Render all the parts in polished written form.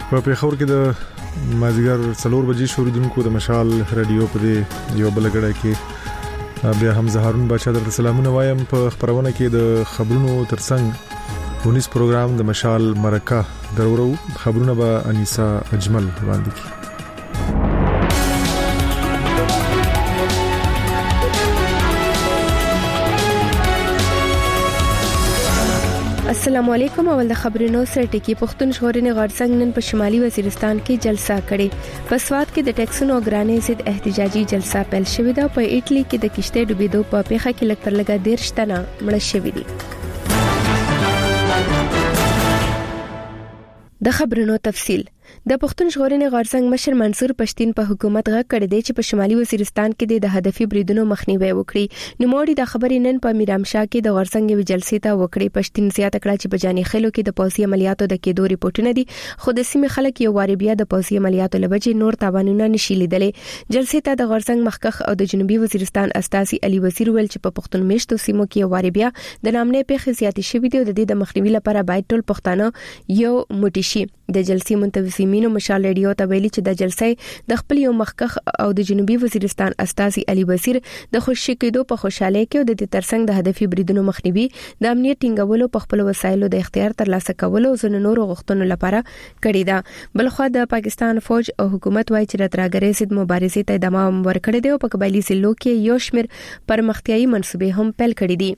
په پیښور کې د مازیګر 4 بجې شروع د مشال رادیو په یو بل غړای کې بیا هم زهرون بچا در سلامونه وایم په خبرونه کې د خبرونو ترڅنګ پولیس پروګرام د مشال مرکه درورو خبرونه به انیسا اجمل وړاندې کړي. السلام علیکم. اول د خبرونو سره ټکی پښتون ژغورنې غورځنګ نن په شمالي وزیرستان کې جلسه کړې. په سواد کې د ټیکسونو ګرانۍ ضد احتجاجي جلسه پیل شوې ده. په ایټلی کې د کشته ډوبېدو په پیښه کې لږ تر لږه 13 تنه مړه شوي دي. د خبرونو تفصيل. د پښتون ژغورنې غورځنګ مشر منصور پښتين په حکومت غږ کړی دی چې په شمالي وزیرستان کې د هدفي بریدونو مخنیوي وکړي. نوموړي د خبرې نن په میرامشاه کې د غورځنګ یو جلسې ته وکړي. پښتين زیاته کړه چې په جاني خلو کې د پوځي عملیاتو د کېدو ریپورتونه دي، خو د سیمې خلک یو واری بیا د پوځي عملیاتو لوجې نور تاوانونه نشي لیدلې. جلسې ته د غورځنګ مخکخ او د جنوبي وزیرستان استاذي علي وزیر ویل چې په پښتون میشتو سیمو کې یو واری بیا د نامنې پیښې زیاتې شوې دي او د دې د مخنیوي لپاره باید ټول پښتانه یو موټی شي. د جلسې منتظمینو مشال ریډیو ته ویلي چې د جلسې د خپل یو مخکخ او د جنوبي وزیرستان استاذي علي وزیر د خوشی کېدو په خوشاله کې او د دې ترڅنګ د هدفي بریدونو مخنیوي د امنیت ټینګولو په خپل وسایلو د اختیار ترلاسه کولو او زنه نورو غوښتنو لپاره کړی دا. بلخو د پاکستان فوج او حکومت وايي چې د ترګرې ضد مبارزې ته ادامه ورکړي دي او په قبایلی ضلعو کې یو شمېر پرمختیايي منصوبې هم پیل کړې دي.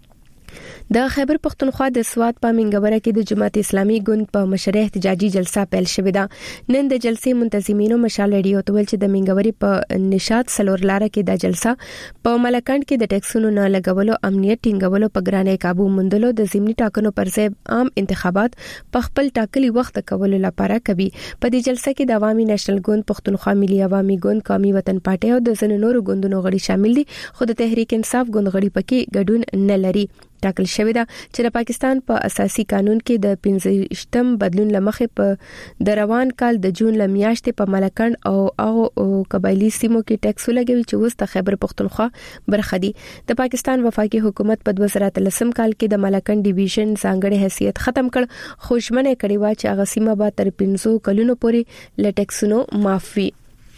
د خیبر پختونخوا د سواد په منګوره کې د جماعت اسلامي ګوند په مشرۍ احتجاجي جلسه پیل شوې ده. نن د جلسې منتظمینو مشال ریډیو ته ویل چې د منګوري په نشاط سلور لاره کې د جلسه په ملکند کې د ټیکسونو نه لګولو، امنیت ټینګولو، په ګرانۍ قابو موندلو، د ضمني ټاکنو پر ځای عام انتخابات په خپل ټاکلي وخت کولو لپاره کوي. په دې جلسه کې د عوامي نېشنل ګوند، پښتونخوا ملي عوامي ګوند، قومي وطن پارټي او د ځینو نورو ګوندونو غړي شامل دي، خو د تحریک انصاف ګوند غړي پکې ګډون نه لري. ټاکل شوی دا چې د پاکستان په اساسي قانون کې د 15م بدلون لمخې په د روان کال د جون لمیاشتې په ملکند او قبایلی سیمو کې ټیکس لګوي چې اوس د خیبر پختونخوا برخه دي. د پاکستان وفاقي حکومت په 2013 کال کې د ملکند ډیویژن ځانګړي حیثیت ختم کړ، خو ژمنه کړې و چې هغه سیمه به تر 15 کلونو پورې ل ټیکسونو معافي.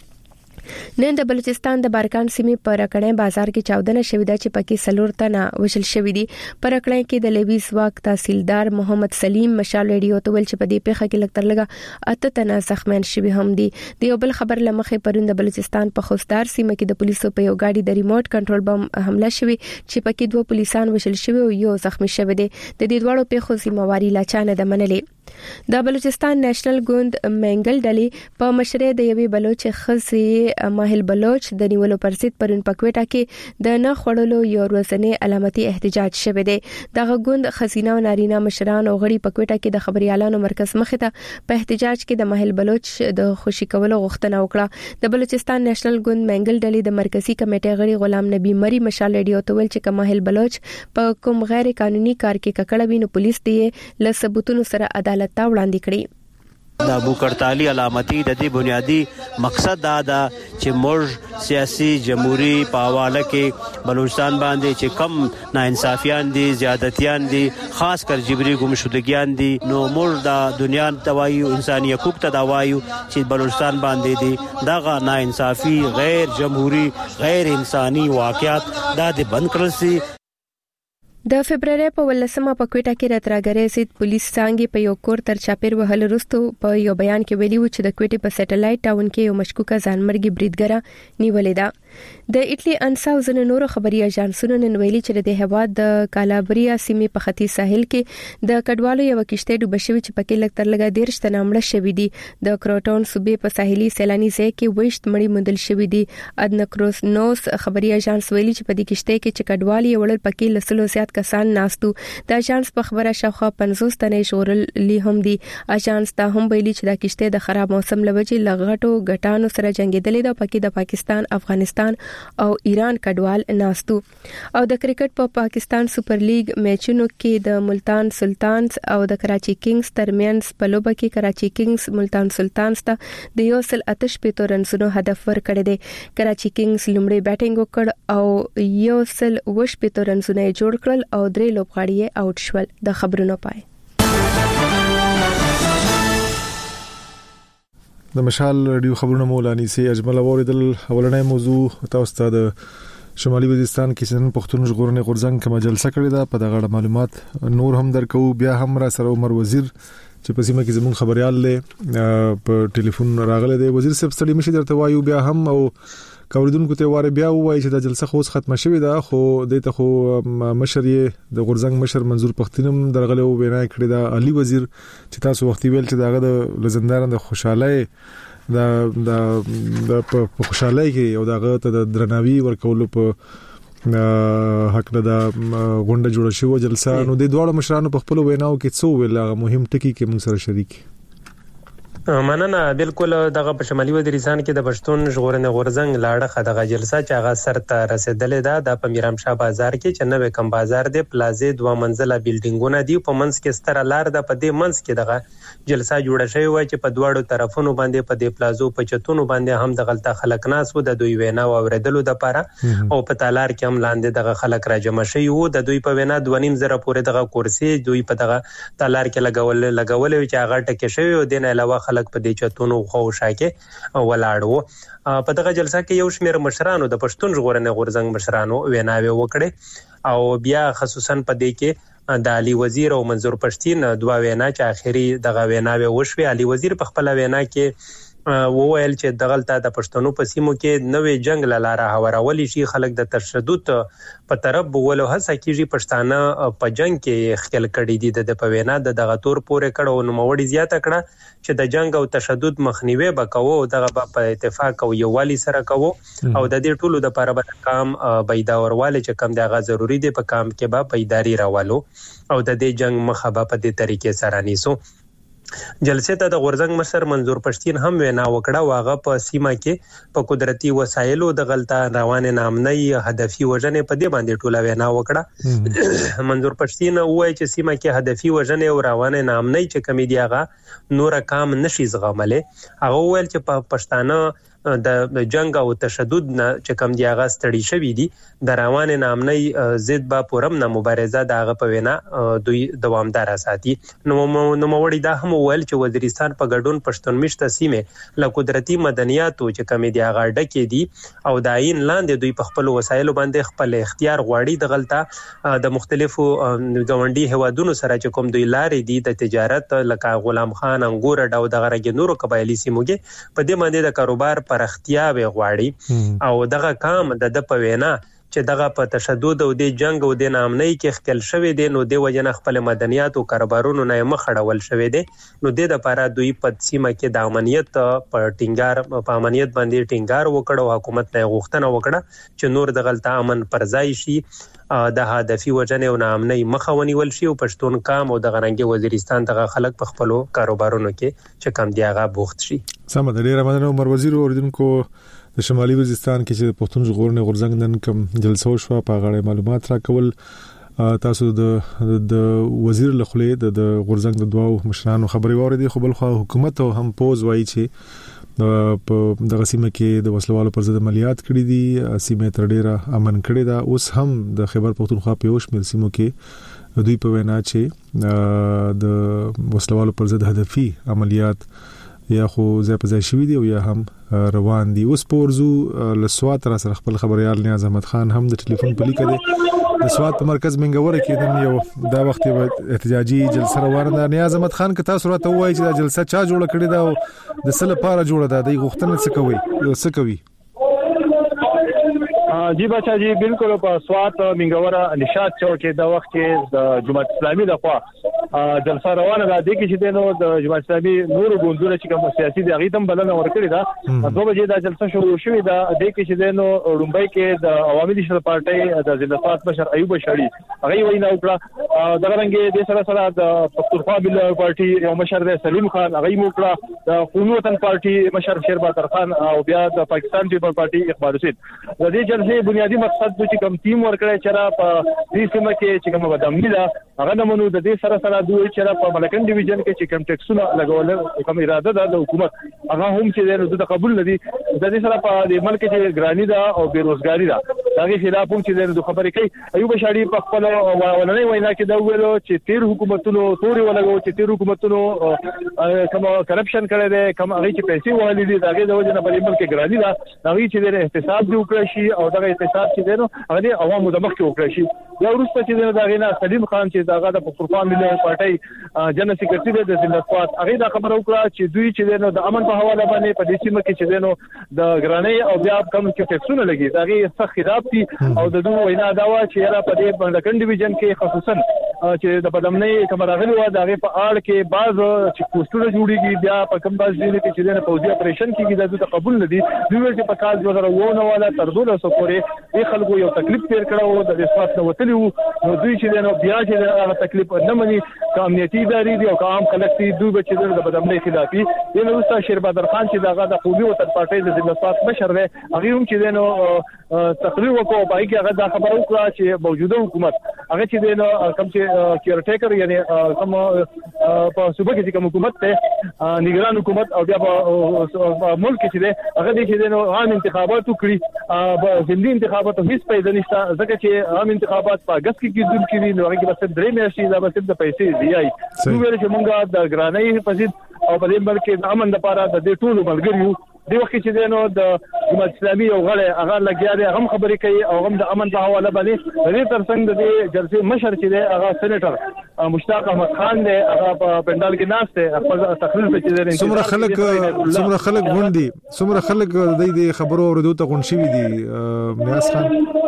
نن د بلوچستان د بارکان سیمې په رکړې بازار کې چاودنه شوې ده چې پکې سلور تنه وشل شوې دي. په رکړې کې د لویس واک تحصیلدار محمد سلیم مشال ریډیو ته ویل چې په دې پیښه کې لږ تر لږه 8 تنه زخمیان شوي هم دي. د یو بل خبر لمخې پرون د بلوچستان په خوستار سیمه کې د پولیسو په یو گاډي د ریموټ کنټرول بم حمله شوې چې پکې 2 پولیسان وشل شوي او یو زخمی شوی دی. د دې دوړو پیښو ذمہواری لا چانه د منلې. د بلوچستان نېشنل ګوند منګل ډلې په مشرۍ د یوې بلوچ خزي ماهل بلوچ د نیولو پر ضد پرون پکوټه کې د نه خړلو یو ورځنی علامتي احتجاج شوه دی. دغه ګوند خزینه او نارینه مشران او غړي پکوټه کې د خبريالانو مرکز مخې ته په احتجاج کې د ماهل بلوچ د خوشی کولو غوښتنه وکړه. د بلوچستان نېشنل ګوند منګل ډلې د مرکزی کمیټې غړي غلام نبی مری مشال ریډیو ته ویل چې ماهل بلوچ په کوم غیر قانوني کار کې ککړه ویني پولیس دی له ثبوتونو سره عدالت ته وړاندې کړي. د ابو کرتالی علامتي د دې بنیادی مقصد دا ده چې موږ سیاسي جمهوریت په حواله کې بلوچستان باندې چې کم ناانصافیان دي، زیادتیان دي، خاص کر جبري ګمشدګیان دي، نو موږ د دنیا توایو انساني حقوق ته دا وایو چې بلوچستان باندې دي دغه ناانصافي، غیر جمهوریت، غیر انساني واقعیت دا د بند کړل سي. د فبرवरी په 18مه په کوټه کې راتراګرې سید پولیس څنګه په یو کور تر چاپیر وهل وروسته په یو بیان کې ویلي و چې د کوټې په سټلایټ ټاون کې یو مشکوکه ځانمرګي بریدګره نیولې ده. د ایټلی انسا او زنه نورو خبري اژانسونو نن ویلي چې د هواد د کالابریا سیمې په ختیځ ساحل کې د کډوالو یو کشته ډوب شوی چې پکې لږ تر لږه 13 تنه مړه شوي دي. د کروټون صوبې په ساحلي سیلاني ځای کې وښت مړي موندل شوي دي. ادنکروس نوس خبري اژانس ویلي چې په دې کشته کې چې کډوالي وړل پکې لسلو زیات کسان ناستو. د اژانس په خبره شاوخوا 50 تنه شورلي هم دي. اژانس ته هم ویلي چې د کشته د خراب موسم لوجې لغټو غټانو سره جنگیدلې ده. پکې د پاکستان، افغانستان او ایران کډوال ناستو. او د کرکټ په پاکستان سپر لیګ میچونو کې د ملتان سلطانز او د کراچي کینګز ترمنځ په لوبه کې کراچي کینګز ملتان سلطانز ته د 1.8 رنونو هدف ورکړی دی. کراچي کینګز لومړی بیټینګ وکړ او 1.8 رنونه جوړ کړل او 3 لوبغاړي آوټ شول. د خبرونو پای. د مشال رادیو خبرونه مولانی سي اجمل اوریدل اولنې موضوع تاسو ته د شمالي وزیرستان کې چې نن پښتون ژغورنې غورځنګ کومه جلسه کړې ده په دغه معلومات نور هم درکو. بیا هم را سره عمر وزیر چې په سیمه کې زموږ خبريال له په ټلیفون راغله دی. وزیر صاحب ستړي مشي درته وایو بیا هم او کوریدونکو ته واره بیا وایي چې د جلسه خو ختمه شوې ده خو دته خو مشر یې د غورځنګ مشر منظور پښتینم درغله وینا کړې ده علي وزیر چې تاسو وختي ویل چې داغه د لزندار د خوشاله د په خوشاله کې او داغه ته د درناوي ورکول په حق د غونډه جوړ شو جلسه نو د دوه مشرانو په خپل ویناو کې څو ویل مهم ټکی کې موږ سره شریک. مننه. بالکل دغه په شمالي وزیرستان کې د پښتون ژغورنې غورځنګ لاړه دغه جلسه چې هغه سر ته رسیدلې ده د میرام شاه بازار کې چې نوې کم بازار دی پلازې 2 منزله بلډینګونه دي په منځ کې ستر لار ده په دې منځ کې دغه جلسه جوړه شوې و چې په دواړو طرفونو باندې په دې پلازو په چتونو باندې هم د غلطه خلک ناس وو د دوی وینا اوریدلو د پاره او په تالار کې هم لاندې دغه خلک را جمع شوي وو د دوی په وینا 2.5 زره پورې دغه کورسي دوی په دغه تالار کې لګول چې هغه ټکه شوی او دین علاوه خلک په دې چتونو خو شاکه ولاړو. په دغه جلسه کې یو شمېر مشرانو د پښتون ژغورنې غورځنګ مشرانو ویناوي وکړي او بیا خصوصا په دې کې د علي وزیر او منظور پښتین دوه وینا چې اخیری دغه ویناوي وشوي. علي وزیر په خپل وینا کې وویل چې دغلطه د پښتنو په سیمو کې نوې جنگ لاره هوارول شي خلک د تشدد په طرف بولو هڅه کوي پښتانه په جنگ کې خپل کړي دي د پوینا دغه تور پورې کړه او نو وړي زیاته کړه چې د جنگ او تشدد مخنیوي وکاو دغه په اتفاق او یووالي سره کوو او د دې ټولو د لپاره به کام بيداورواله چې کم دغه ضروری دی په کام کې به بيداری راوالو او د دې جنگ مخه به په دې طریقې سره نیسو. جلسه ته د غورځنګ مشر منظور پښتین هم وینا وکړه واغه په سیمه کې په قدرتي وسایلو د غلطه روان نامنۍ هدفي وژنې په دې باندې ټوله وینا وکړه. منظور پښتین وایي چې سیمه کې هدفي وژنې او روان نامنۍ چې کمیډي هغه نور کام نشي زغمله. هغه ویل چې په پښتانه د جنگ او تشدد نه چې کم دی هغه ستړي شوی دي د روان نامنۍ ضد با پرم نه مبارزه دغه په وینا دوی دوامدار ساتي. نو وړي دا هم ویل چې وزیرستان په ګډون پښتون مشته سیمه له قدرتي مدنیاتو چې کم دی هغه ډکې دي او د عین لاندې دوی په خپل وسایلو باندې خپل اختیار غواړي د غلطه د مختلفو ګوندي هوادونو سره چې کوم دوی لارې دي د تجارت لکه غلام خان انګور ډاو دغه رګ نورو قبایلی سیموږي په دې باندې د کاروبار پر اختیا به غواړي او دغه کام د پوینا چې دغه په تشدد او د جنگ او د نامنۍ کې خپل شوی دی نو د وجنه خپل مدنیات او کاروبارونو نه مخړول شوی دی نو د لپاره دوی په سیمه کې د امنیت په ټینګار په امنیت باندې ټینګار وکړو حکومت نه غوښتنه وکړه چې نور د غلطه امن پرځای شي د هدفي وجنې او نامنۍ مخاوني ول شي او پښتون کام او د غرنګي وزیرستان دغه خلک په خپل کاروبارونو کې چې کم دی هغه بوخت شي. سم د ډیر رمضان عمر وزیر اوریدونکو د شمالي وزیرستان کې چې پښتون ژغورنې غورځنګ نن کوم جلسه وشو په غاړه معلومات راکول تاسو د وزیر لخلې د غورځنګ د دوه مشرانو خبري اوریدي خو بل خو حکومت هم پوز وایي چې په دغه سیمه کې د وسلوالو پر ضد عملیات کړي دي سیمه تر ډیره امن کړي دا اوس هم د خیبر پختونخوا په یوش مل سیمو کې دوی په وینا چې د وسلوالو پر ضد هدفي عملیات یا خو ځای په ځای شوي دي او یا هم روان دي. اوس پورزو لسوات را سره خپل خبريال نیاز احمد خان هم د ټلیفون په لیکه دي د سوات په مرکز منګوره کې نن یو دا وخت احتجاجي جلسه روانه ده. نیاز احمد خان که تاسو راته وایي چې دا جلسه چا جوړه کړې ده او د سل لپاره جوړه ده د غوښتنه څه کوي؟ جی بچا جی بالکل په سوات منګوره نشاط چوک کې د وخت کې د جماعت اسلامي د خوا جلسه روانه ده د کې چې نو د جماعت اسلامي نور ګوندونه چې کوم سیاسي دي غیدم بلنه ورکړي ده 2 بجې دا جلسه شروع شوې ده د کې چې نو رومبای کې د عوامي نشل پارټي د ضلع بشر ایوب شړی هغه وینا وکړه د رنګ د سره د پښتونخوا بل پارټي یو مشر د سلیم خان هغه موکړه د قومي وطن پارټي مشر شیر باتر خان او بیا د پاکستان پیپل پارټي اقبال حسین د دې جلسې بنیادی مقصد چې کوم ټیم ورکړی چې را په دې سیمه کې چې کوم بدامنی ده هغه نمونه د دې سره دوی چې را په ملکن ډیویژن کې چې کوم ټیکسونه لګول کوم اراده ده د حکومت هغه هم چې د قبول ندي د دې سره په ملک کې ګرانی ده او بیروزګاری ده هغه خلاف هم چې د خبرې کوي ایوب شاړي په خپل ولنۍ وینا کې دا ویلو چې تیر حکومتونو توري ولګو چې تیر حکومتونو کوم کرپشن کړی دی کوم هغه چې پیسې وهلې دي هغه د وجه نه په ملک کې ګرانی ده هغه چې د احتساب دی وکړي شي او دا احتساب چې دی نو هغه د عوامو د مخ کې وکړي شي یا وروسته چې دا غینا سلیم خان چې داغه د پښتونخوا ملي پارټي جنرال سیکریټری د زنده‌باد هغه دا خبره وکړه چې دوی چې دی نو د امن په حواله باندې په دې سیمه کې چې دی نو د ګرانی او بیا کوم چې ټیکسونه لګي هغه سخت خلاف دي او د دوی وینا دا و چې را په دې باندې کندې ډیویژن کې خصوصا چې د بدامنۍ کوم راغلی و دا غي په اړه کې بعض چې پوسټونه جوړیږي بیا په کوم باز دي چې د فوجي اپریشن کېږي د تقبل نه دي دوی چې په کال 2009 والا تر 2000 پورې د خلکو یو تکلیف تیر کړو د اسفات نو وتلی وو نو دوی چې نو بیا چې هغه تکلیف نه مني کامیابی داري دي او عام خلک دي دوی چې د بدامنۍ خلافي د نو استاد شیر بدر خان چې دغه د قومي وطن پارټي د زنده‌باد مشر دی هغه هم چې نو تقریر وکړو پای کې هغه دا خبره وکړه چې موجوده حکومت هغه چې نو کوم چې کیرټیکر یعنی کوم په صوبه کې کوم حکومت ته نگران حکومت او بیا په ملک کې دی هغه دې چې نو عام انتخابات وکړي په ځندې انتخابات هیڅ پیدا نشته ځکه چې عام انتخابات په اگست کې کېدل کېږي نو هغه کې بس درې میاشتې دا بس د پیسې دی نو ویل چې مونږه د ګرانۍ په ځید او په دې بلکې د امن لپاره د دې ټولو ملګریو دی وخت چې دینو د جماعت اسلامي او غړي هغه لګیا دي هم خبرې کوي او هم د امن په حواله باندې دې ترڅنګ د جلسې مشر چې دی هغه سېنیټر مشتاق احمد خان دی هغه په پندال کې ناست دی خپل تقریر په چې دی څومره خلک غونډي څومره خلک د خبرو اوریدو ته غونډ شوي دي میاس خان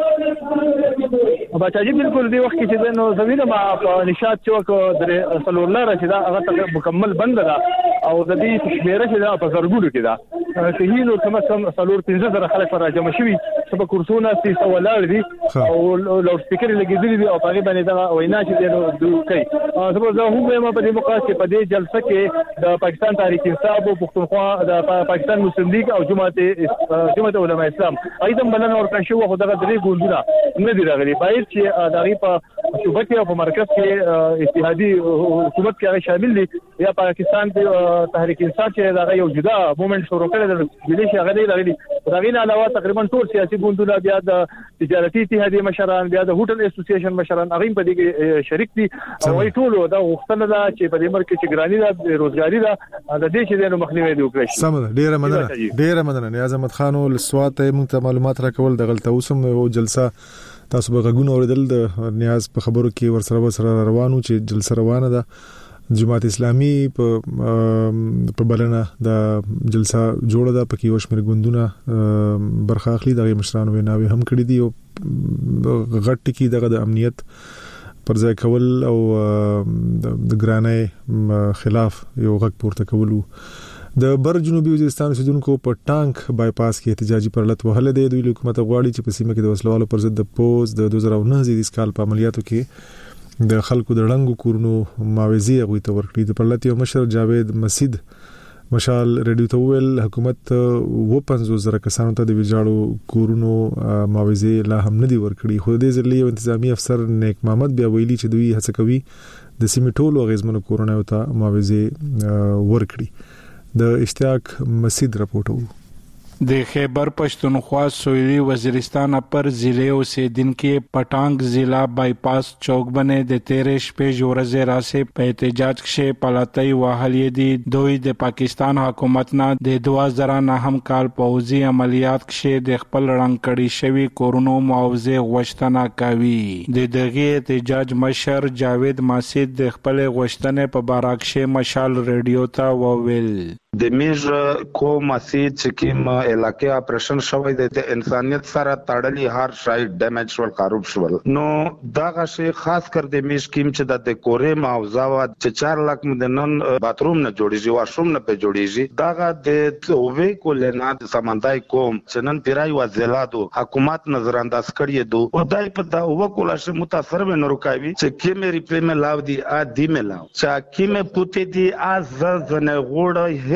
بچاجي بالکل دی وخت چې نو زمينه ما په نشاط چوک د سلولار چې دا هغه مکمل بند ده او د دې شمیره چې دا په زرګونو کې ده شهید او کم سلور 15 خلک را جمع شوي په کورسونه سي ولر دي او لوډ سپیکر لګیدلي دي او هغه باندې دا وینا چې دوی کوي زه زه هم په دې موقع کې په دې جلسه کې د پاکستان تحریک انصاف او پښتونخوا د پاکستان مسلم لیگ او جماعت علماء اسلام ايضا بلنه ورکړ شو خو دغه درې ګوندونه نه دي راغلي باید چې دغه په صوبه کې او په مرکز کې اتحادي حکومت کې هغه شامل دي یا پاکستان د تحریک انصاف چې دغه یو جدا موومېنټ شروع کړی د ملي شي هغه راغلي دغه نه علاوه تقریبا ټول سیاسي ګوندونه بیا د تجارتي اتحادیه مشران بیا د هوټل اسوسییشن مشران هغه په دې کې شریک دي او وی ټول دا غوښتنه ده چې په دې ملک کې ګرانی ده روزګاری ده د دې چې د مخنیوي دی وکړي سم ډیره مننه نیاز احمد خان ول سوات موږ معلومات راکول د غلطه اوسم او جلسه تاسو به غوونه اوریدل د نیاز په خبرو کې ورسره روانو چې جلسه روانه ده جماعت اسلامي په بلنه د جلسه جوړه ده پکې وشمیر ګوندونه برخه اخلي د مشرانو ویناوي هم کړی دي او غټ کې دغه د امنیت پر ځای کول او د ګرانۍ خلاف یو غږ پورته کول د بر جنوبي وزیرستان اوسیدونکو په ټانک بایپاس کې احتجاجي پرلط وهله دی دوی حکومت غواړي چې په سیمه کې د وسلوالو پر ضد د پوز د 2009 زیاتیس کال په عملیاتو کې د خلکو د ړنګو کورونو معاوضه غوي ته ورکړي د پرلط یو مشر جاوید مسید مشال ریډیو ته ویل حکومت و 50,000 کسانو ته د ویجاړو کورونو معاوضه لا هم نه دی ورکړي خو د ځلې انتظامی افسر نیک محمد بیا ویلي چې دوی هڅه کوي د سیمې ټولو غیزمنو کورونو ته معاوضه ورکړي د اشتیاق مسید رپورټ وو د خیبر پښتونخوا سویلی وزیرستان پر ضلع اوسیدونکو پټانګ ضلع بایپاس چوک باندې د 13 شپې ورځې راسه په احتجاج کې پلاتای وهلې دي دوی د پاکستان حکومت نه د 2009 کال پوځي عملیات کې د خپل رنګ کړي شوی کورونو معاوضه غوښتنه کوي د دغه احتجاج مشر جاوید مسید د خپل غوښتنې په باره کې مشال ریډیو ته وویل د میج کوم مسید چې کوم علاقې اپریشن شوی د انسانيت سره تړلي هر شای ډیمیج ول خراب شول نو دا غشي خاص کر د میج کیم چې د کورې معاوضه وا چې 4 لک مدنن باتروم نه جوړیږي واشروم نه په جوړیږي دا د اووي کولنا د سمندای کوم چې نن پیرای وزلادو حکومت نظر انداز کړی دو او دای په دا وکولا ش متاثر به نورکاوي چې کیمه ریپلې مې لاو دی ا دی مې لاو چې کیمه پوتې دی از زنه غوړ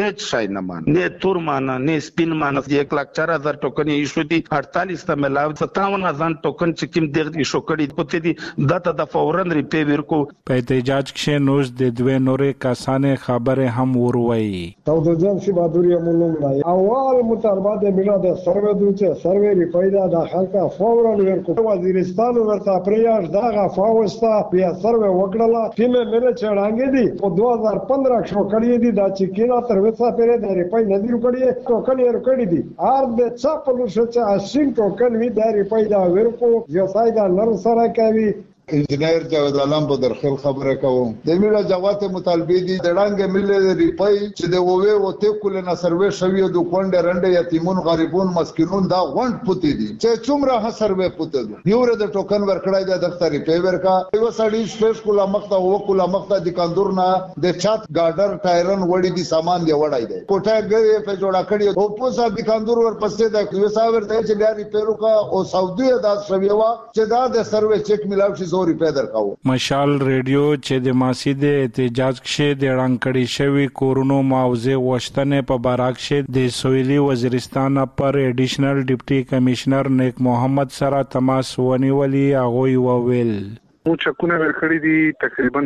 هیڅ شای نه مان نه تور مان نه سپین مان 1,04,000 ټوکن ایشو دي 48 ته ملاو 57,000 ټوکن چې کوم دغه ایشو کړي پته دي دته د فورن ریپی ورکو. په احتجاج کې نوز د دوه نورې کسانې خبره هم وروي. تودوجان سی بادوری مولوم نه اول مطالبه مینا د سروې دوچه سروې ریپیدا د خلک فورن ورکو. وزیرستان ورته پریاش دغه فاوستا بیا سروې وکړه ټیمه مله چړانګې دي په 2015 کې کړی دي دا چې کینا تر وڅا پرې د ریپای ندی کړی ټوکن یې کړی دي ار د چاپلو شچ اسین ټوکن وی د ریپای دا ورکو یو سایدا نر سره کوي. انجینیر جاوید عالم په درخل خبره کوم د میلا جوات مطالبه دي دړانګ ملي ریپای چې د ووي او ته کول نه سروې شوی د کونډه رنده یتیمون غریبون مسکینون دا غونډ پوتې دي چې څومره ها سروې پوتې دي یو ر د ټوکن ورکړای د دفتر ریپای ورکا یو سړی سپیس کولا مخته او کولا مخته د کاندور نه د چات ګاډر ټایرن وړي دي سامان دی وړای دی کوټه غوي په جوړه کړی او په صاحب د کاندور ور پسته د یو ساور ته چې بیا ریپیرو کا او سعودي ادا شوی وا چې دا د سروې چیک ملاوي مشال ریډیو چې د ماسید احتجاج کې د رانکړی شوی کورونو معاوضه غوښتنې په باراک کې د سویلي وزیرستان پر ایډیشنل ډیپټي کمشنر نیک محمد سره تماس ونیولي هغه وویل مو چکونه ورکړی دي تقریبا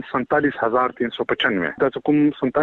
47,395 دا کوم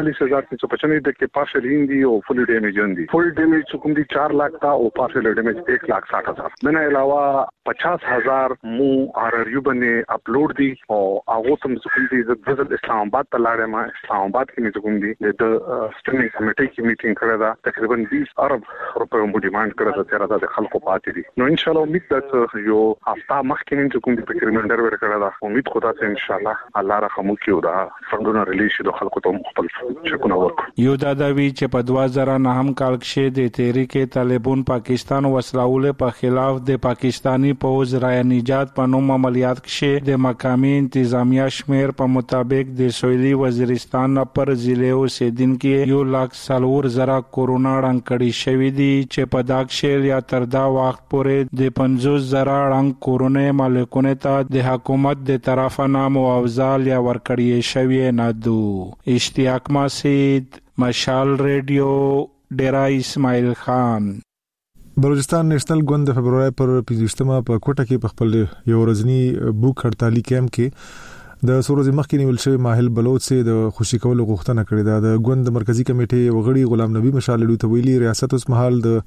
47,395 د کې پارشل هندي او فل ډیمیج دي فل ډیمیج کوم دي 4 लाख تا او پارشل ډیمیج 1,60,000 دنه علاوه 50,000 مو RRU باندې اپلوډ دي او هغه تم کوم دي د اسلام آباد ته لاړم اسلام آباد کې کوم دي د سټینګ کمیټې کې میټینګ کړه دا تقریبا 20 ارب روپے مو ډیماند کړه دا تر د خلکو پاتې دي نو ان شاء الله امید ده یو هفته مخکې کوم دي په ریمایندر ورکړه دا امید خدا ته ان شاء الله الله رحم وکړي دا فندونه ریلیز شي د خلکو ته خپل چکونه ورکړي. یو داوی چې په 2009 کال کې د تحریک طالبان پاکستان وسلاول په خلاف د پاکستانی پوز رای نجات په نوم عملیات کې د مقامی انتظامیه شمیر په مطابق د سویلي وزیرستان پر ضلع اوسیدونکو 1,04,000 کورونا رانکړي شوی دي چې په داکشل یا تر دا وخت پورې د 50,000 رنګ کورونا مالکونه ته د حکومت د طرفه معاوضه یا ورکړی شوی نه دو. اشتیاق مسعود مشال ریډیو ډیرا اسماعیل خان. بلوچستان نېشنل ګوند د فبرवरी پر 15مه په کوټه کې په خپل یو ورځنی بوک هړتالي کیمپ کې د سورز مخکې نیول شوی ماهل بلوچ سي د خوشي کولو غوښتنه کړې ده. د ګوند مرکزی کمیټې وغړي غلام نبی مشال ته ویلي ریاست اوس مهال د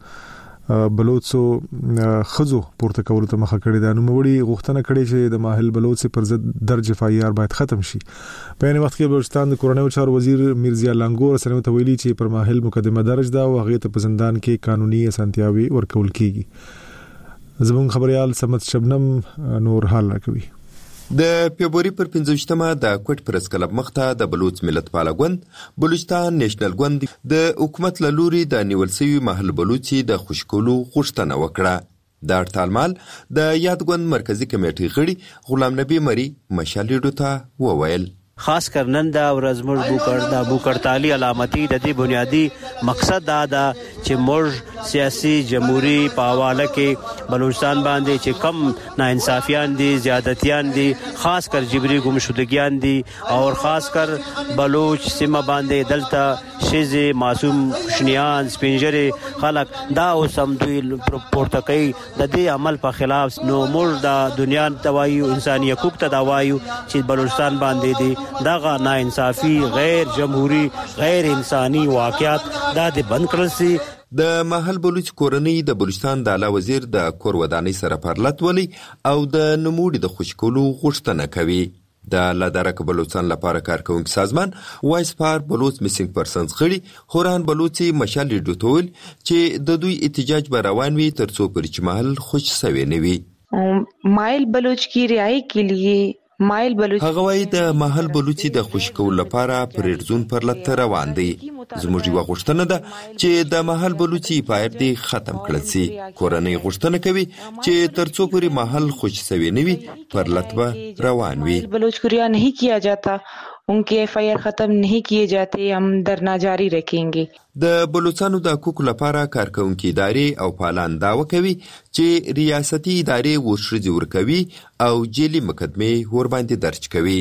بلوچو خزو پورته کولو ته مخه کړې ده. نو موري غوښتنه کړې چې د ماهل بلوچ پر ضد درج FIR باید ختم شي. په یوه وخت کې بلوچستان د کورونیو چارو وزیر میرزا لانګور سره ته ویلي چې پر ماهل مقدمه درج ده او هغه ته په زندان کې قانوني اسانتیاوي ورکول کیږي. زموږ خبريال سمت شبنم نور حال راکوي. د فبرवरी پر 15مه د کوټ پرس کلب مخته د بلوچ ملت پاله ګوند بلوچستان نېشنل ګوند د حکومت لوري د نیول شوی محل بلوچي د خوشکولو غوښتنه وکړه. د هړتال مال د یاد ګوند مرکزی کمیټې غړي غلام نبی مری مشالېډو ته وویل خاص کر نن دا ورځ موږ د بوکړتالي علامتي د دې بنیادی مقصد دا چې موږ سیاسي جمهوریت په حواله کې بلوچستان باندې چې کم ناانصافیان دي زیادتیان دي خاص کر جبري گمشدگیان دي او خاص کر بلوچ سیمه باندې دلته شیزه معصوم شنیان سپینجره خلک دا اوسم دوی پورته کوي د دې عمل په خلاف. نو موږ د دنیا توایو انساني حقوق ته دا وایو چې بلوچستان باندې دي دغه ناانصافي غیر جمهوری غیر انساني واقعیت دا د بند کړل سي. د محل بلوچ کورنۍ د بلوچستان د اعلی وزیر د کور ودانۍ سره پرلط ولي او د نموړي د خوشکولو غوښتنه کوي. د لادرک بلوچستان لپاره کارکونکو سازمان وایس پار بلوچ میسنګ پرسنز غړي هوران بلوچي مشال ډوټول چې د دوی احتجاج به روان وي ترڅو پر محل خوش سوي نه وي. مایل بلوچ کی رعایت کے لیے مایل بلوچ هغه وایي د محل بلوچي د خوشکول لپاره پرېرزون پر لته روان دي. زموږ یو غوښتنه ده چې د محل بلوچي پایر دی ختم کړل شي. کورنۍ غوښتنه کوي چې ترڅو پورې محل خوش سوي نه وي پر لته روان وي. بلوچ کو رعایت نہیں کیا جاتا उनके FIR ختم नहीं किए जाते हम धरना जारी रखेंगे. د بلوچستان د حقوقو لپاره کارکونکو ادارې او پالان داوا کوي چې ریاستي ادارې ورشرځي ورکوي او جیلی مقدمه ور باندې درج کوي.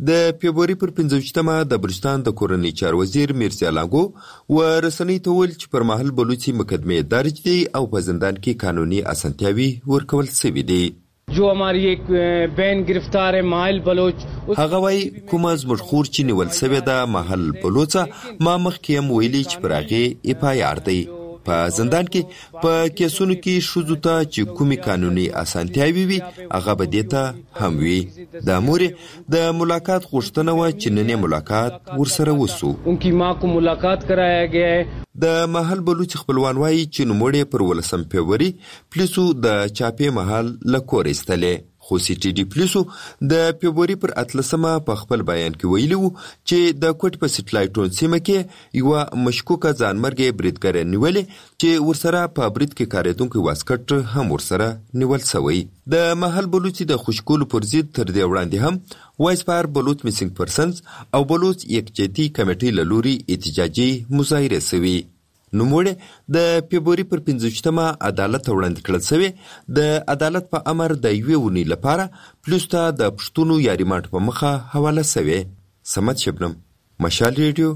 د فبرवरी پر 15مه د بلوچستان د کورنۍ چارو وزیر میرزا لانګو و رسنۍ ته ویل چې پر مهال بلوچي مقدمه درج دي او په زندان کې قانوني اسانتیاوي ورکول شوې دي. जो हमारी एक बहन गिरफ्तार है माहिल बलोच هغه وای کومه زموږ خور چې نیول شوې ده محل بلوچه ما مخکې هم ویلي چې پر هغې FIR دی. په زندان کې په کیسونو کې ښځو ته چې کومې قانوني اسانتیاوې وي هغه به دې ته هم وي. د مورې د ملاقات غوښتنه وه چې نن یې ملاقات ورسره وسو. उनकी मां को मुलाकात कराया गया है. د محل بلوچ خپلوان وایي چې نوموړی پر 18 فبرवरी پولیسو د چاپې محل له کوره ایستلې. خو CTD پولیسو د فبرवरी پر 18مه په خپل بیان کې ویلي وو چې د کوټ په سټلایټون سیمه کې یو مشکوکه ځانمرګي بریدګر نیولې چې ورسره په برید کې کارېدونکو واسکټ هم ورسره نیول شوی. د محل بلوچ د خوشکول پر ضد تر دې وړاندې هم وایس پار بلوچ میسنګ پرسنز او بلوچ یکجهتي کمیټې له لوري احتجاجي مظاهره شوی. نوموړی د فبرवरी پر 15مه عدالت وړاندې کړل شوی. د عدالت په امر د یوې ونې لپاره پولیسو ته د پښتون یا ریمانډ په مخه حواله شوی. سمت شبنم، مشال ریډیو،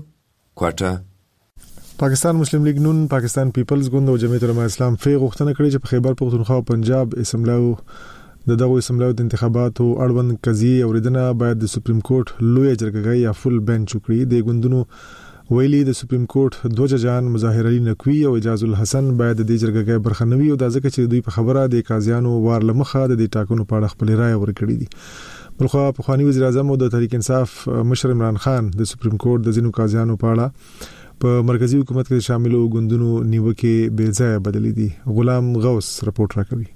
کوټه. پاکستان مسلم لیگ نون، پاکستان پیپلز ګوند او جمعیت علماء اسلام فی غوښتنه کړې چې په خیبر پختونخوا او پنجاب اسمبلیو د دغه اسمبلیو د انتخاباتو اړوند قضیې اوریدنه باید د سپریم کورټ لوی جرګه یا فل بنچ وکړي. د ګوندونو ویلي د سپریم کورټ دوه ججان مظاهر علي نقوی او اجاز الحسن باید د دې جرګې برخه نه وي او دا ځکه چې دوی په خبره د قاضیانو وار لمخه د دې ټاکنو په اړه خپل رائے ورکړي دي. بلخو پخوانی وزیر اعظم او د تحریک انصاف مشر عمران خان د سپریم کورټ د ځینو قاضیانو په اړه په مرکزی حکومت کې شاملو ګوندونو نیوکې بې ځایه بدلې دي. غلام غوث رپورټ راکوي.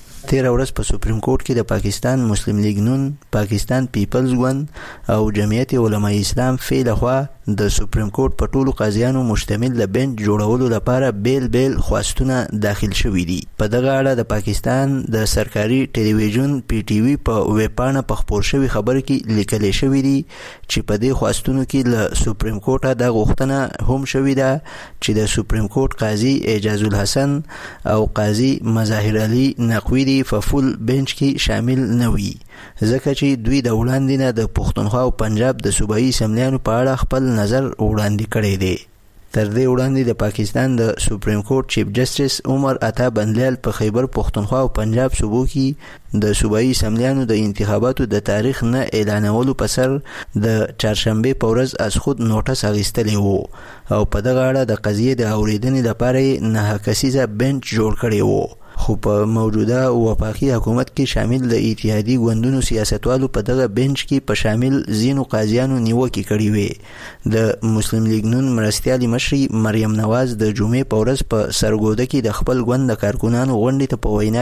13 ورځ په سپریم کورټ کې د پاکستان مسلم لیگ نون، پاکستان پیپلز ګوند او جمعیت علماء اسلام فی لخوا د سپریم کورټ په ټولو قاضیانو مشتمل د بنچ جوړولو لپاره بیل خواستونه داخل شوي دي. په دغه اړه د پاکستان د سرکاري ټلویزیون PTV په ویبپاڼه په خپور شوی خبر کې لیکل شوی دی چې په دې خواستونو کې له سپریم کورټه د غوښتنه هم شوی ده چې د سپریم کورټ قاضي اجاز الحسن او قاضي مظاهر علي نقوی په فول بنچ کې شامل نه وي ځکه چې دوی د وړاندې نه د پښتونخوا او پنجاب د صوبایي اسمبلیانو په اړه خپل نظر وړاندې کړی دی. تر دې وړاندې د پاکستان د سپریم کورټ چیف جسټس عمر عطا بندلیال په خیبر پښتونخوا او پنجاب صوبو کې د صوبایي اسمبلیانو د انتخاباتو د تاریخ نه اعلانولو په سر د چهارشنبه په ورځ از خود نوټس اخیستلی وو او په دغه اړه د قضیې د اورېدنې لپاره 9 کسیزه بنچ جوړ کړی وو. خو په موجوده وفاقي حکومت کې شامل د اتحادي ګوندونو سیاستوالو په دغه بنچ کې په شامل ځینو قاضیانو نیوکې کړې وې. د مسلم لیگ نون مرستیالي مشري مریم نواز د جمعې په ورځ په سرګوده کې د خپل ګوند د کارکونانو غونډې ته په وینا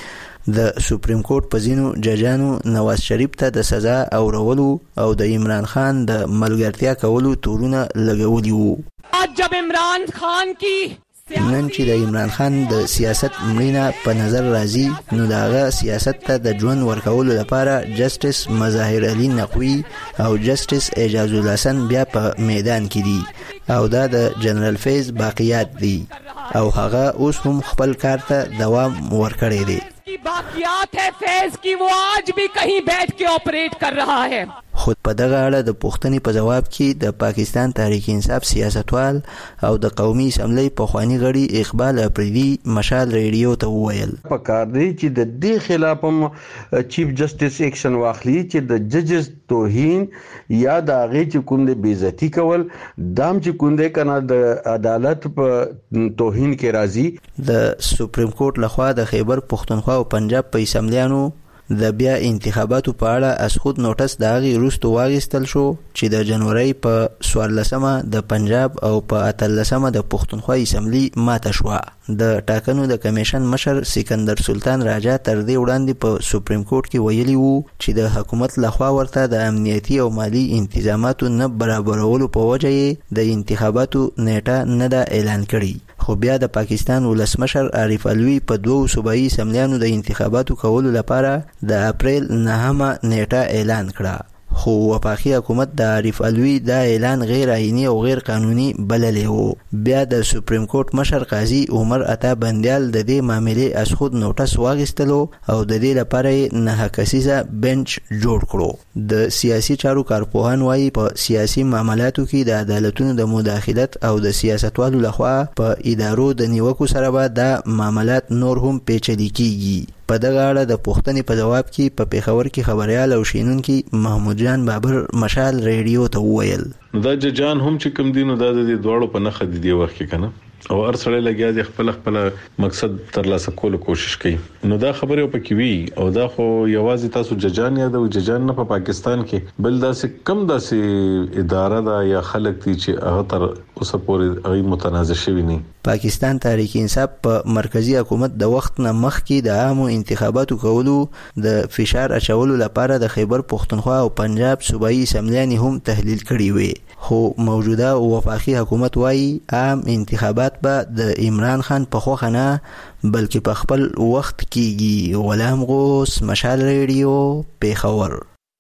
کې د سپریم کورټ په ځینو ججانو نواز شریف ته د سزا اورولو او د عمران خان د ملګرتیا کولو تورونه لګولي وو. جب عمران خان کی نن چې د عمران خان د سیاست مړینه په نظر راځي نو داغه سیاست ته د ژوند ورکولو لپاره جسټس مظاهر علي نقوی او جسټس اجاز الحسن بیا په میدان کې دي او دا د جنرال فیض باقیات دي او هغه اوس هم خپل کار ته دوام ورکړی دی. باقیات ہے فیض کی وہ آج بھی کہیں بیٹھ کے آپریٹ کر رہا ہے. خود په دغه اړه د پوښتنې په جواب کې د پاکستان تحریک انصاف سیاستوال او د قومي اسمبلی پخوانی غړي اقبال اپریدي مشال ریډیو ته وویل په کار دی چې د دې خلاف هم چیف جسټس ایکشن واخلي چې د ججز توهین یا د هغې چې کوم د بې عزتي کول دام چې کوم دی کنه د عدالت په توهین کې راځي. د سپریم کورټ لخوا د خیبر پښتونخوا او پنجاب په اسمبلیانو د بیا انتخاباتو په اړه از خود نوټس د هغې وروسته واخیستل شو چې د جنورۍ په 14مه د پنجاب او په 18مه د پښتونخوا اسمبلی ماته شوه. د ټاکنو د کمیشن مشر سکندر سلطان راجا تر دې وړاندې په سپریم کورټ کې ویلي وو چې د حکومت لخوا ورته د امنیتي او مالی انتظاماتو نه برابرولو په وجه یې د انتخاباتو نیټه نه ده اعلان کړي. خو بیا د پاکستان ولسمشر عارف علوي په 2 صوبایي اسمبلیانو د انتخاباتو کولو لپاره د اپریل 9مه نیټه اعلان کړه. خو وفاقي حکومت د عارف الوی دا اعلان غیر آئینی او غیر قانوني بللی و. بیا د سپریم کورټ مشر قاضي عمر عطا بندیال د دې معاملې از خود نوټس واغستلو او د دې لپاره نه کسیزه بنچ جوړ کړو. د سیاسي چارو کارپوهان وايي په سیاسي معاملاتو کې د عدالتونو د مداخلت او د سیاستوالو لخوا په ادارو د نیوکو سره به دا معاملات نور هم پیچلي کیږي. په دغه اړه د پوښتنې په جواب کې په پیښور کې خبريال او شینونکي محمود جان بابر مشال ریډیو ته وویل دا جان هم چې کوم دینو د دې دوړو په نخ دي وخت کې کنه او ارسله لګیا دي خپل مقصد ترلاسه کولو کوشش کوي. نو دا خبره په کې وی او دا خو یوازې تاسو ججان یا د ججان نه په پاکستان کې بل داسې کم داسې اداره دا یا خلک دي چې هغه تر اوسه پورې غي متنازع شوی نه. پاکستان تحریک انصاف په مرکزی حکومت د وخت نه مخکې د عامو انتخاباتو کولو د فشار اچولو لپاره د خیبر پختونخوا او پنجاب صوبایي اسمبلیانې هم تحلیل کړي وي. خو موجوده وفاقي حکومت وايي عام انتخابات به د عمران خان په خوخه نه بلکې په خپل وخت کېږي. غلام غوث مشال ریډیو پیښور.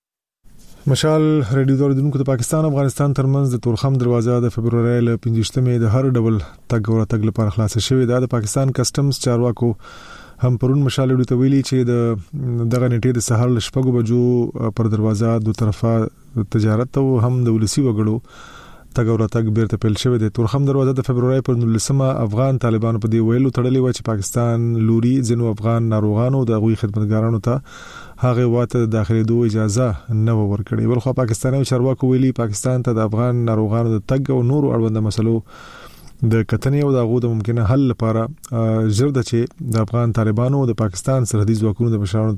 مشال ریډیو دوردونکو د پاکستان افغانستان ترمنځ د تورخم دروازه د فبرवरी ل 15مې د هر ډول تګ او راتګ لپاره خلاصه شوې ده. د پاکستان کسټمز چارواکو هم پرون مشال ریډیو ته ویلي چې دغه نیټه د سهار ل 6 بجو پر دروازه دوه طرفه تجارت او هم د ولسی وګړو تګ او راتګ بیرته پیل شوې ده. تورخم دروازه د فبرवरी پر 19 افغان طالبانو په دی ویلو تړلې و چې پاکستان لوري ځینو افغان ناروغانو د غوي خدمتګارانو ته هغه واته داخلي دوه اجازه نه ورکړي. ولخوا پاکستاني چارواکو ویلي پاکستان ته د افغان ناروغانو د تګ او نورو اړوند مسلو د کتنې او د غو د ممکنه حل لپاره ژر د چې د افغان طالبانو او د پاکستان سرحدي ځواکونو د مشرانو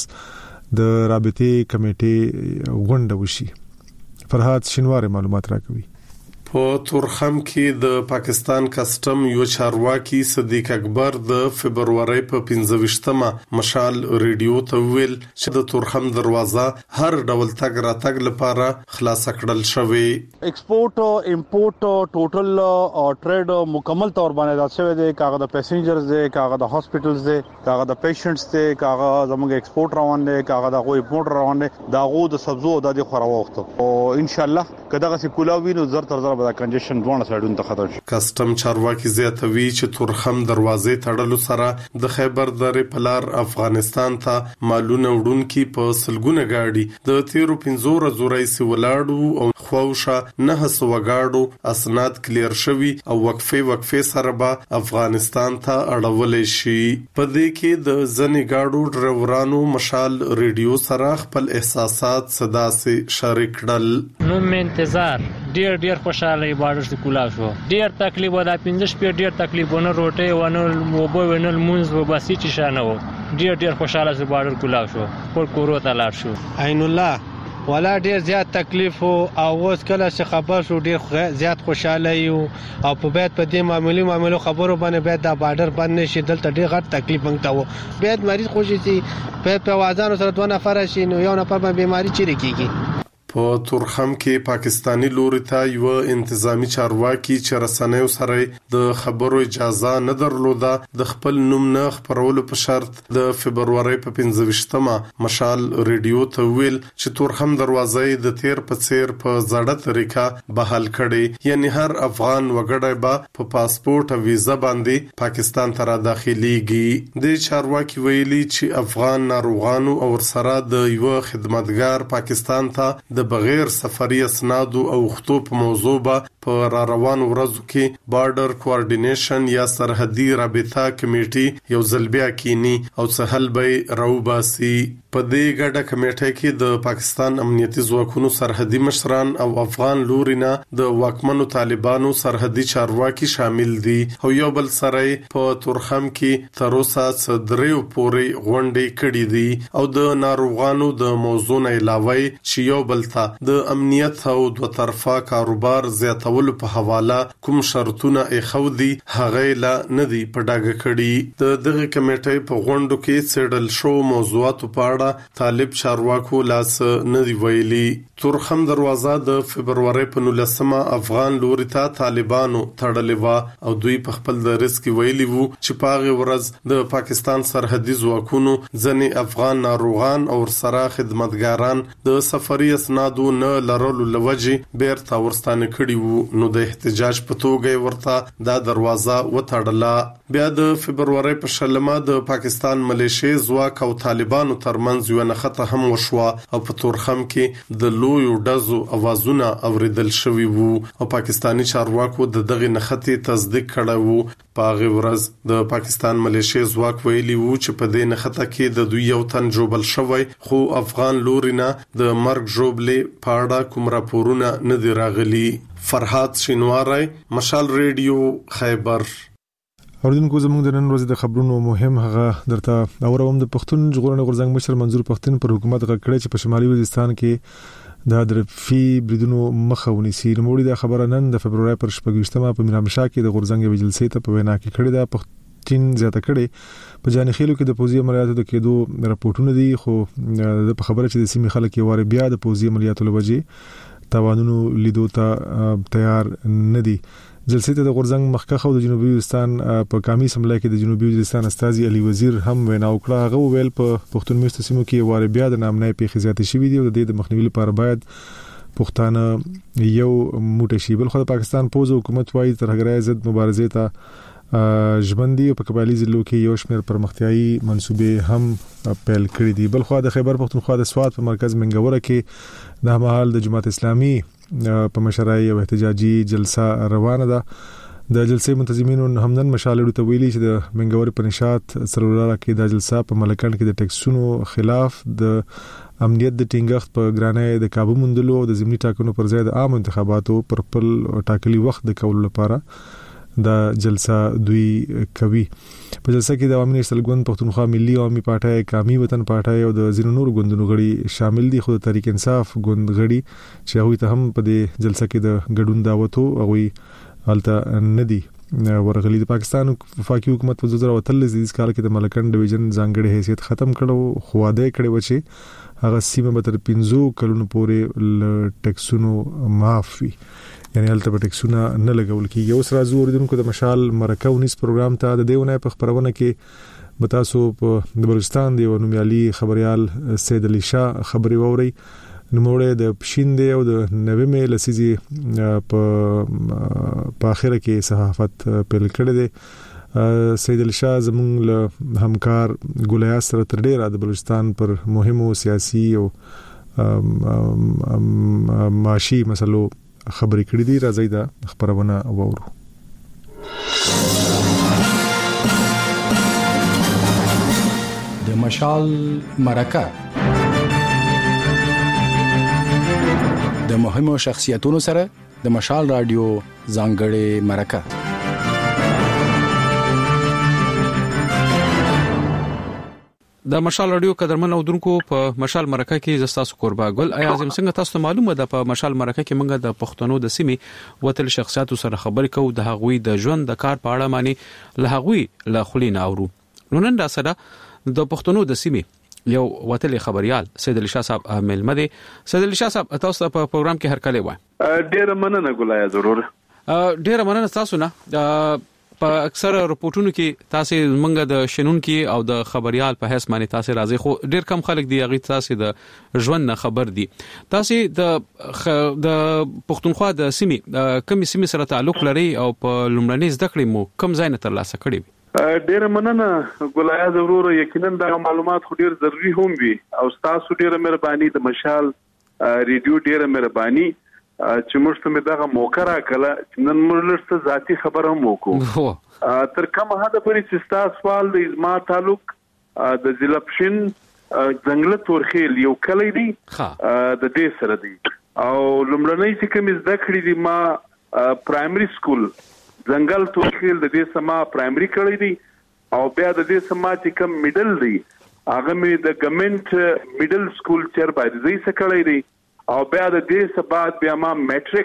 ترمنځ د رابطې کمیټې غونډه وشي. فرحات شینوار معلومات راکوي. په تورخم کې د پاکستان کسٹم یو چارواکي صدیق اکبر د فبرवरी په 15مه مشال ریډیو ته ویل چې د تورخم دروازه هر ډول تګ راتګ لپاره خلاص کړل شوې. ایکسپورت او امپورت ټوټل ټریډ مکمل تور باندې راځي دی. کاغه د پیسنجرز دی, کاغه د هاسپټلز دی, کاغه د پیشنټس دی, کاغه زموږ ایکسپورت روان دی, کاغه د غو امپورت روان دی. دا غو د سبزو د خورا وخت او ان شاء الله کداغه سکولاوی نو زر تر زر دا کنجشن دوه سایډونو ته ختم شي. کسٹم چارواکي زیاتوي چې تورخم دروازې تړلو سره د خیبر درې پلار افغانستان ته مالونه وړونکي په سلګونه گاډي د 13 زورای سی ولاړو او خوښه نه سوګاړو اسناد کلیر شوی او وقفه سره به افغانستان ته اړولې شي. په دې کې د ځنې گاډو ډرایورانو مشال ریډیو سره خپل احساسات صدا سي شریک کړل. نو انتظار ډیر خوشاله بارډر سے کولا شو. ډیر تکلیف ودا 15 په ډیر تکلیفونه روټي ونه موبو ونل مونږ وباسي چې شانه و. ډیر خوشاله سے بارډر کولا شو. پر کورو ته لاړ شو. عین الله ولا ډیر زیات تکلیف او اوس کله چې خبر شو ډیر زیات خوشاله یو او په بیت په دې معاملو خبرو باندې بیت د بارډر باندې شي دلته ډیر غټ تکلیف مونږ ته و. بیت مریض خوشي سي په وازانو سره 2 نفر شي نو یو نفر باندې بیماری چیرې کیږي. په تورخم کې پاکستانی لوري ته یو انتظامی چارواکي چې رسنیو سره د خبرو اجازه نه درلوده د خپل نوم نه خبرولو په شرط د فبرवरी په 15مه مشال ریډیو ته ویل چې تورخم دروازې د تیر په څیر په زړه طریقه بحال کړي. یعنی هر افغان وګړی به په پاسپورت او ویزا باندې پاکستان ته داخليږي. د چارواکي ویلي چې افغان ناروغانو او سره د یو خدمتګار پاکستان ته د بغیر سفري اسناد او خطوط موضوع په را روان ورځو کې بارډر کوارډینیشن یا سرحدي رابطه کمیټي یو ځلبیا کینی او سهل به راوباسي. په دې ګډه کمیټه کې د پاکستان امنیتي ځواکونو سرحدي مشران او افغان لورینه د واکمنو طالبانو سرحدي چارواکي شامل دي او یو بل سره په تورخم کې تر اوسه صدریو پورې غونډې کړې دي او د ناروغانو د موضوع نه علاوه چې یو بل ته د امنیت او دوه طرفه کاروبار زیاتول پراخولو په حواله کوم شرطونه ایښودي هغه لا ندي په ډاګه کړي. د دغه کمیټې په غونډو کې څېړل شو موضوعات په اړه طالب چارواکو لاس ندي ویلي. تورخم دروازه د فبرवरी په 19 افغان لوري ته طالبانو تړلې و او دوی په خپل درس کې ویلي وو چې په هغه ورځ د پاکستان سرحدي ځواکونو ځنې افغان ناروغان او سره خدمتګاران د سفري اسنادو نه لرلو لوجې بیرته ورستانه کړي وو. نو د احتجاج په توګه ورته دا دروازه وتړله. بیا د فبرवरी په شلمه د پاکستان ملیشي ځواک او طالبانو ترمنځ یو نښته هم وشوه او په تورخم کې د لویو ډزو اوازونه اوریدل شوي وو او پاکستانی چارواکو د دغه نښتې تصدیق کړی وو. په هغه ورځ د پاکستان ملیشي ځواک ویلي وو چې په دې نښته کې د دوی یو تن جوبل شوی خو افغان لورینه د مرګ جوړلې په اړه کوم راپورونه نه دي راغلي. فرحات شینواری، مشال ریډیو، خیبر. اوریدونکو زموږ د نن ورځې د خبرونو مهم هغه درته اورم. د پښتون ژغورنې غورځنګ مشر منظور پښتون پر حکومت غږ کړی چې په شمالي وزیرستان کې د درفي بریدونو مخه ونیسي. نوموړي دا خبره نن د فبرवरी پر 28مه په میرامشاه کې د غورځنګ یو جلسې ته په وینا کې کړې ده. پښتون زیاته کړي په جانخیلو کې د پوزي عملیاتو د کېدو راپورټونه دي خو د خبره چې د سیمې خلک یې واره بیا د پوزي عملیاتو لوجې توانونو لیدو ته تیار نه دي. جلسې ته د غورځنګ مخکخ او د جنوبي وزیرستان په قومي اسمبلی کې د جنوبي وزیرستان استاذي علي وزیر هم وینا وکړه. هغه ویل په پښتون میشتو سیمو کې واره بیا د نامنۍ پیښې زیاتې شوې دي او د دې د مخنیوي لپاره باید پښتانه یو موټی شي. بل خو د پاکستان پوز حکومت وايي ترهګرۍ ضد مبارزې ته ژوندۍ او په قبایلی ضلعو کې یو شمېر پرمختیايي منصوبې هم پیل کړې دي. بل خو د خیبر پښتونخوا د سواد په مرکز منګوره کې د مهال د جماعت اسلامي په مشرۍ او احتجاجي جلسه روانه ده. د جلسې منتظمینو همدن مشالړو ته ویلي چې د منګوري په نشاط سرولاره کې د جلسه په ملکند کې د ټیکسونو خلاف د امنیت د ټینګښت په ګرانۍ د کابو مندلو او د ضمني ټاکنو پر ځای د عام انتخاباتو پر خپل ټاکلي وخت د کولو لپاره د جلسه دوی کوي. په جلسه کې د عوامي نېشنل ګوند پښتونخوا ملي عوامي پارټي، قومي وطن پارټي او د ځینو نورو ګوندونو غړي شامل دي. خو د تحریک انصاف ګوند غړي چې هغه ته هم په دې جلسه کې د ګډون دعوت او الته ندي ورغلي. د پاکستان وفاقي حکومت په 2013 کال کې د ملکند ډیویژن ځانګړي حیثیت ختم کړو خو واده کړی و چې هغه سیمه به تر 15 کلونو پورې ټیکسونو معاف وي، یعنی البته ټیکسونه نه لګول کیږي. اوس راځو اوریدونکو د مشال مرکه ونیس پروګرام ته. د دیونه په خبرونه کې بتاسو په د بلوچستان دی ونومیالي خبريال سید علي شاه خبري ووري. نوموړی د پښین دی او د 90 لسیزي په اخره کې صحافت پیل کړی دی. سید علي شاه زموږ له همکار ګولیا سره تر ډیره د بلوچستان پر مهمو سیاسي او معاشي مسلو خبرې کړې دي. راځي دا خبرونه وورو. د مشال مرکه د مهمو شخصیتونو سره د مشال رادیو ځانګړې مرکه. د مشال رادیو قدرمن اودونکو په مشال مرکه کې زستاسو قربا ګل اعظم څنګه تاسو معلومه ده په مشال مرکه کې موږ د پښتنو د سیمې وتل شخصیتو سره خبرې کوو د هغوی د ژوند د کار په اړه معنی له هغوی له خلینا اورو. نو نن دا سره د پښتنو د سیمې یو وتل خبريال سید علي شاه صاحب ملمده. سید علي شاه صاحب تاسو په پروګرام کې هرکلی وای. ډیر مننه ګولای ضرور. ډیر مننه تاسو نه. په اکثر رپورټونو کې تاسو منګه د شنون کې او د خبريال په حیث باندې تاسو راځي خو ډیر کم خلک دی هغه تاسو د ژوند نه خبر دي. تاسو د پښتونخوا د سیمې کوم سیمې سره تعلق لري او په لومړنۍ زده کړې مو کوم ځای نه ترلاسه کړی؟ ډیر مننه ګولای ضرور. یقینا دا معلومات خو ډیر ضروری هم وي او تاسو ډیر مهرباني د مشال ریډیو ډیر مهرباني چې موږ ته دغه موقع راکړه چې نن موږ لرسته ذاتی خبره هم وکړو. تر کومه حد پورې چې تاسو سوال د ازما تعلق د ضلع پښین ځنګل تورخیل یو کلی دی د دې سره دی او لومړنۍ چې کوم زده کړې دي ما پرایمري سکول ځنګل تورخیل د دې سما پرایمري کړی دی او بیا د دې سما چې کوم میډل دی هغه مې د ګورنمنت میډل سکول چیر باندې ځای څخه کړی دی او بیا د دې سبات بیا ما میټریک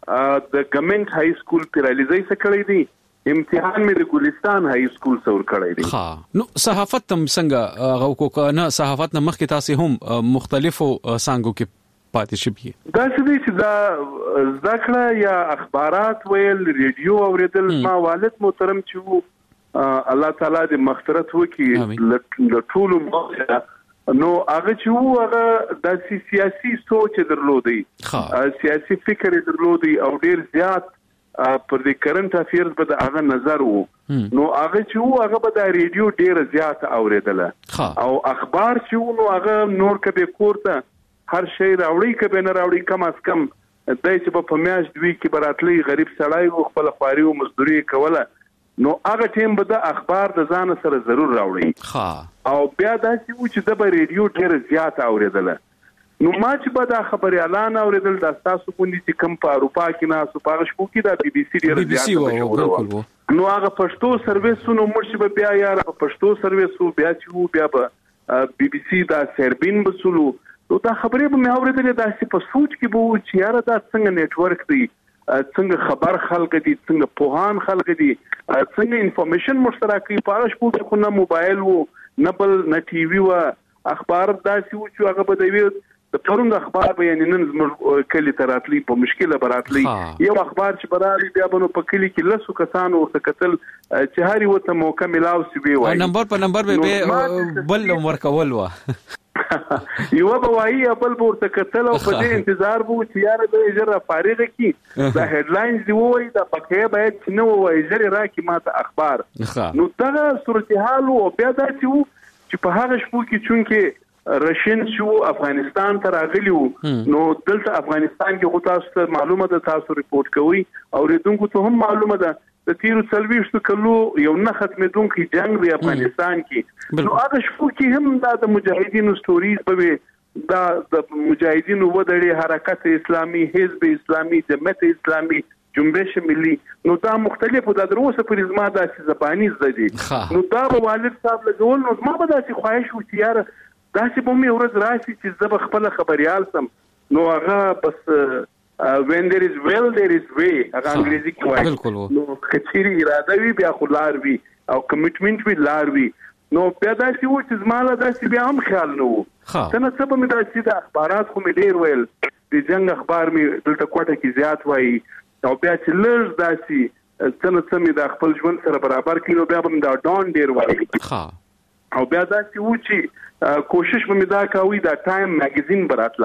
د ګورنمنت های سکول پیرالیزي سکړی دی امتحان مې د ګلستان های سکول څور کړی دی. ها نو صحافت تم څنګه غو کو کنه صحافت نه مخکې تاسو هم مختلفو څنګه کې پاتې شي دا چې دا ذکر یا اخبارات ویل ریډیو اوریدل ما والد محترم چې الله تعالی دې مغفرت وکړي ل ټول نو هغه چې هغه د سیاسي سوچ درلودي سیاسي فکر درلودي او ډیر زیات پر د کرنٹ افیرز په هغه نظر وو نو هغه چې هغه په د ریډیو ډیر زیات اوریدل او اخبار چې نو هغه نور کبه کوړه هر شی راوړي کبه نه راوړي کم از کم دای چې په میاش دوی کې براتلی غریب سړی او خپل خواري او مزدوري کوله نو هغه ټیم به د اخبار د ځان سره ضرور راوړي او بیا دا چې د ریډیو ډیر زیات اوریدل نو ما چې به د خبري اعلان اوریدل د تاسو کوندي چې کم په اروپا کې نه سو پاغش کو کې د بي بي سي ډیر زیات نو هغه پښتو سرویسونو مرشي به بیا یار پښتو سرویسو بیا چې بیا به بي بي سي دا سربین بسلو نو دا خبرې به مې اوریدل دا چې په سوچ کې به چې یار دا څنګه نیټ ورک دی څنګه خبر خلک دي څنګه پوهان خلک دي څنګه انفارمیشن مشترکي پارش په خو نه موبایل وو نه بل نه ټي وي وا اخبار داسې و چې هغه به دی د پرون د اخبار به نن کلی تراتلی په مشکله براتلی یو اخبار چې برالي بیا بنو په کلی کې لسو کسانو ورته قتل چې هاري وته موقع ملاو سی وی وای نمبر په نمبر به بل ورکول وا یو به وایي خپل ورته قتل او په دې انتظار وو چې یار د اجر فارغ کی دا هډلاینز دی وای دا پکې باید نو وای اجر راکی ماته اخبار نو دا صورتحال او بیا دا چې په هغه شپو کې چونکه رشین شو افغانستان ته راغلی نو دلته افغانستان کې غو تاسو معلومه ده تاسو ریپورت کوي او ریدونکو ته هم معلومه ده د تیرو سلويشت کلو یو نه ختمېدونکي جنگ دی افغانستان کې نو هغه شپو کې هم د مجاهدینو ستوریز به دا د مجاهدینو ودړي حرکت اسلامي حزب اسلامي جماعت اسلامي جنبش ملي نو دا مختلفو د دروسه پرزما د زبانی زدي نو دا والد صاحب لګول نو ما به داسې خواهش و چې یار دا چې په مې ورځ راشي چې زه به خپل خبريال سم نو هغه بس when there is well there is way هغه انګریزي کې وایي نو کچيري اراده وي بیا خلار وي او کمټمنټ وي لار وي نو بیا دا چې زماله دا چې بیا هم خیال نو څنګه څه به مې دا چې د اخبارات خو مې ډیر ویل د جنگ اخبار مې دلته کوټه کې زیات وایي او بیا چې لږ دا چې څنګه مې د خپل ژوند سره برابر کړو بیا به مې دا ډون ډیر وایي او بیا دا چې کوشش به مې دا کوي دا ټایم میگزین براتلا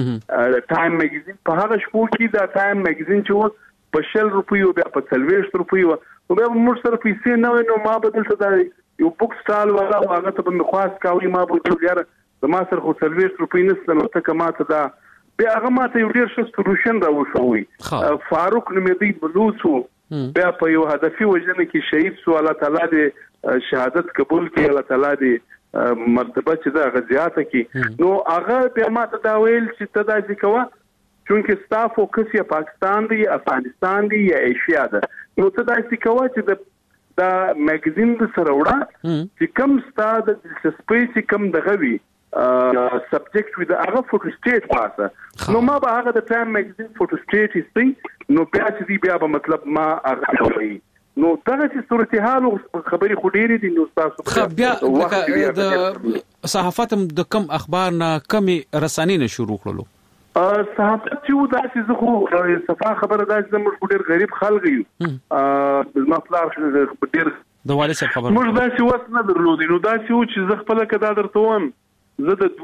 ټایم میگزین په هغه شپو کې دا ټایم میگزین چې په 100 روپیو بیا په 30 روپیو نو بیا موږ سره پیسې نه نو ما بدل څه دا یو بوک سټال ولا هغه ته به خاص کوي ما به ټول یار ما سره خو 30 روپۍ نسته نو ته کماته دا بیا هغه ماته یو ډیر ښه سولوشن راوښوي فاروق نمدی بلوسو بیا په یو هدفي وجنه کې شهید سو الله تعالی دې شهادت قبول کړي الله تعالی دې مرتبه چې دا غزياته کې نو هغه بیا ماته دا ویل چې ته دا ځکوا چونکه ستا فوکس یا پاکستان دی یا افغانستان دی یا ایشیا ده نو ته دا ځکوا چې دا میگزین د سره وړه چې کم ستا د سپیس کم دغه وی سبجیکټ وی د هغه فوټو سټیټ پاسه نو ما به هغه د ټایم میگزین فوټو سټیټ هستي نو بیا چې دی بیا به مطلب ما هغه کوي نو دغه چې صورتحال خبري خډيري دي نو تاسو بیا د صحافت د کم اخبار نه کمی رساني نه شروع کړلو صحافت چې دا چې خو صفه خبره ده چې موږ ډېر غریب خلک یو مثلا ډېر د والد صاحب خبره موږ دا چې وس نه درلودي نو دا چې زه خپل کدا درته وم زه د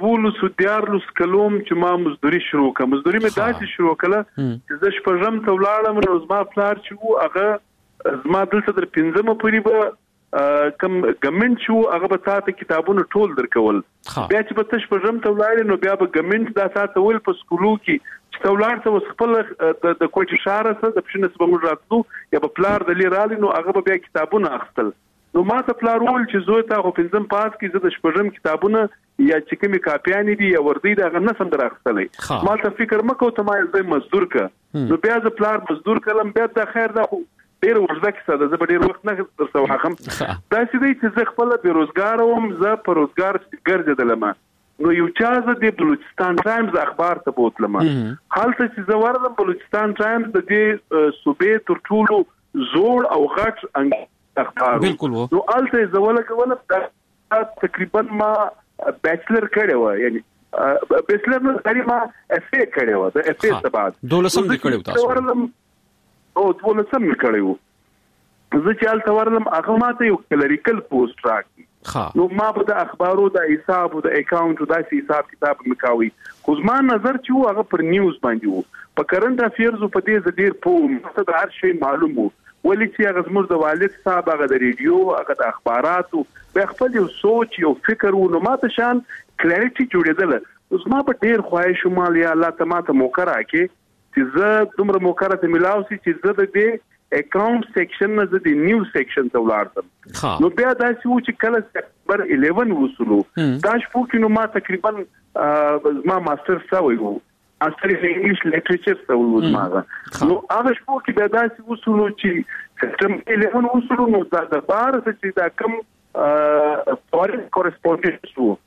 12 کلوم چې ما مزدوري شروع کړم مزدوري مې داسې شروع کړه چې زه شپږم ته ولاړم نو زما پلار چې هغه زما دلته در 15 پورې به کم ګمنټ شو هغه به تاسو کتابونه ټول درکول بیا چې به تاسو پرم ته ولاړ نو بیا به ګمنټ دا تاسو ول په سکولو کې چې تولار ته خپل د کوټ شهر سره د پښنه سبا موږ راتلو یا به پلار د لیرالي نو هغه به بیا کتابونه اخستل نو ما ته پلار ول چې زوی ته خو 15 پاس کې زه د شپږم کتابونه یا چې کومه کاپیان دي یا وردی دا غن سم دراخستلې ما ته فکر مکو ته ما زه مزدور ک نو بیا ز پلار مزدور کلم بیا د خیر دا ډیر ورځه کې ساده زه ډیر وخت نه درسو حقم دا چې دی چې زه خپل بیروزګار وم زه په روزګار ګرځیدلم نو یو چا د بلوچستان ټایمز اخبار ته بوتلم حالت چې زوړم بلوچستان ټایمز د دې صوبې تر ټولو زوړ او غټ اخبار بالکل نو الته زوړل کوله تقریبا ما بیچلر کړی و یعنی بیچلر نو تقریبا اف ای کړی و د اف ای څخه بعد دولسم دې کړی و تاسو او دولسم مې کړی و زه چې الته ورلم هغه ماته یو کلریکل پوسټ راکړي نو ما په د اخبارو د حساب او د اکاونټ او د حساب کتاب مکاوي خو زما نظر چې هغه پر نیوز باندې وو په کرنٹ افیرز په دې زدير په مقصد هر شی معلوم وو ولې چې هغه زموږ د والد صاحب هغه د ریډیو هغه د اخباراتو په خپل یو سوچ یو فکر وو نو ماته شان کلیریټي جوړېدل زما په ډیر خواهش شمال یا الله تماته موقع راکې چې زه دومره موقع راته ملاو سي چې زه د دې اکاونټ سیکشن نه د نیوز سیکشن ته ولاړم نو بیا دا چې و چې کله سپټمبر 11 وصولو دا شپو کې نو ما تقریبا ما ماستر سوي وو ماستر ان انګلیش لټریچر سوي وو نو هغه شپو کې بیا دا چې وصولو چې سپټمبر 11 وصولو نو دا د بار چې دا کم فورن کورسپونډنټ وو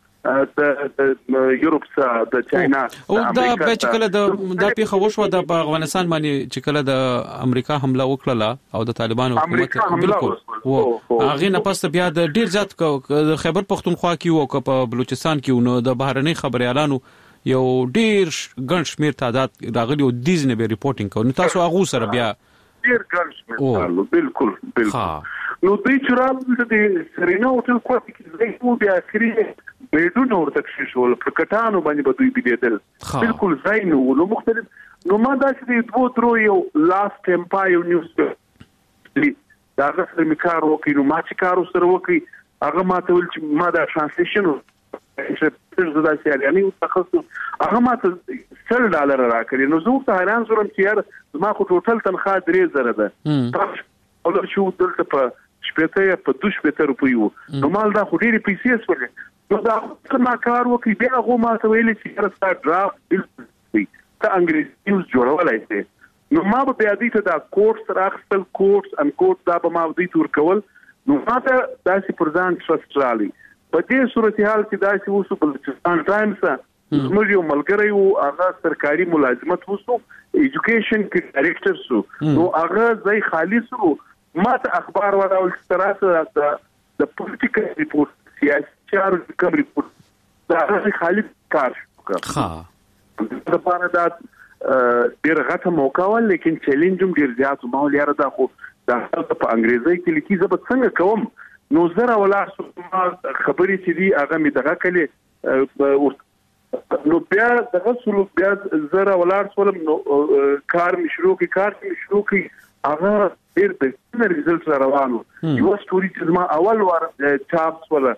د یورپ سره د چاینا او دا چې کله د پیښه وشو د افغانستان باندې چې کله د امریکا حمله وکړه او د طالبانو حکومت بالکل هغه نه پس بیا د ډیر ځات د خیبر پختونخوا کې او په بلوچستان کې نو د بهرني خبريالانو یو ډیر ګڼ شمیر تعداد راغلی او دیزنه به ریپورټینګ کوي نو تاسو هغه سره بیا ډیر ګڼ شمیر بالکل نو دوی چرته د سرینا هوټل کوټ کې زه بیا اخري بیډونه ورته شول پر کټانو باندې به دوی بيدل بالکل ځای نو مختلف نو ما دا چې دوه درو یو لاست امپایر نیوز دا غوښتل می کار وکړي نو ما چې کار سره وکړي هغه ما ته ول چې ما دا ترانسلیشن چې زدا سیالانی او تخصص هغه ما ته $100 راکړي نو زه ته حیران شوم چې یار ما خو ټوټل تنخواه 3000 ده او شو دلته په شپته په 200 روپیو نو مال دا خو ډېری پیسې سولې نو دا څنګه کار وکړي بیا هغه ما ته ویل چې راځه ډرافټ ته انګریزي نیوز جوړولای شي نو ما به بیا دې ته دا کورس راخصل کورس ان کورس دا به ما دې تور کول نو ما ته داسې پرځان ټرست رالي په دې صورتحال کې داسې وسو بلوچستان ټایمز زموږ یو ملګری وو هغه سرکاري ملازمت وسو ایجوکیشن کې ډایریکټر سو نو هغه ځای خالص وو ما ته اخبار وراول ستراسه د پولیټیکل ریپورت سیاسي چارو کوم ریپورت دا خالص کار وکړ دا په اړه دا ډیر غټه موقع و لیکن چیلنج هم ډیر زیات و ما ولر دا خو دا په انګریزي کې لیکي زه به څنګه کوم نو زره ولا خبرې چې دی هغه می دغه کله نو بیا دغه سلو بیا زره ولر سولم نو کار مشروع کی هغه ډیر د ریزلټ روانو یو ستوري چې ما اول وار چاپس ولا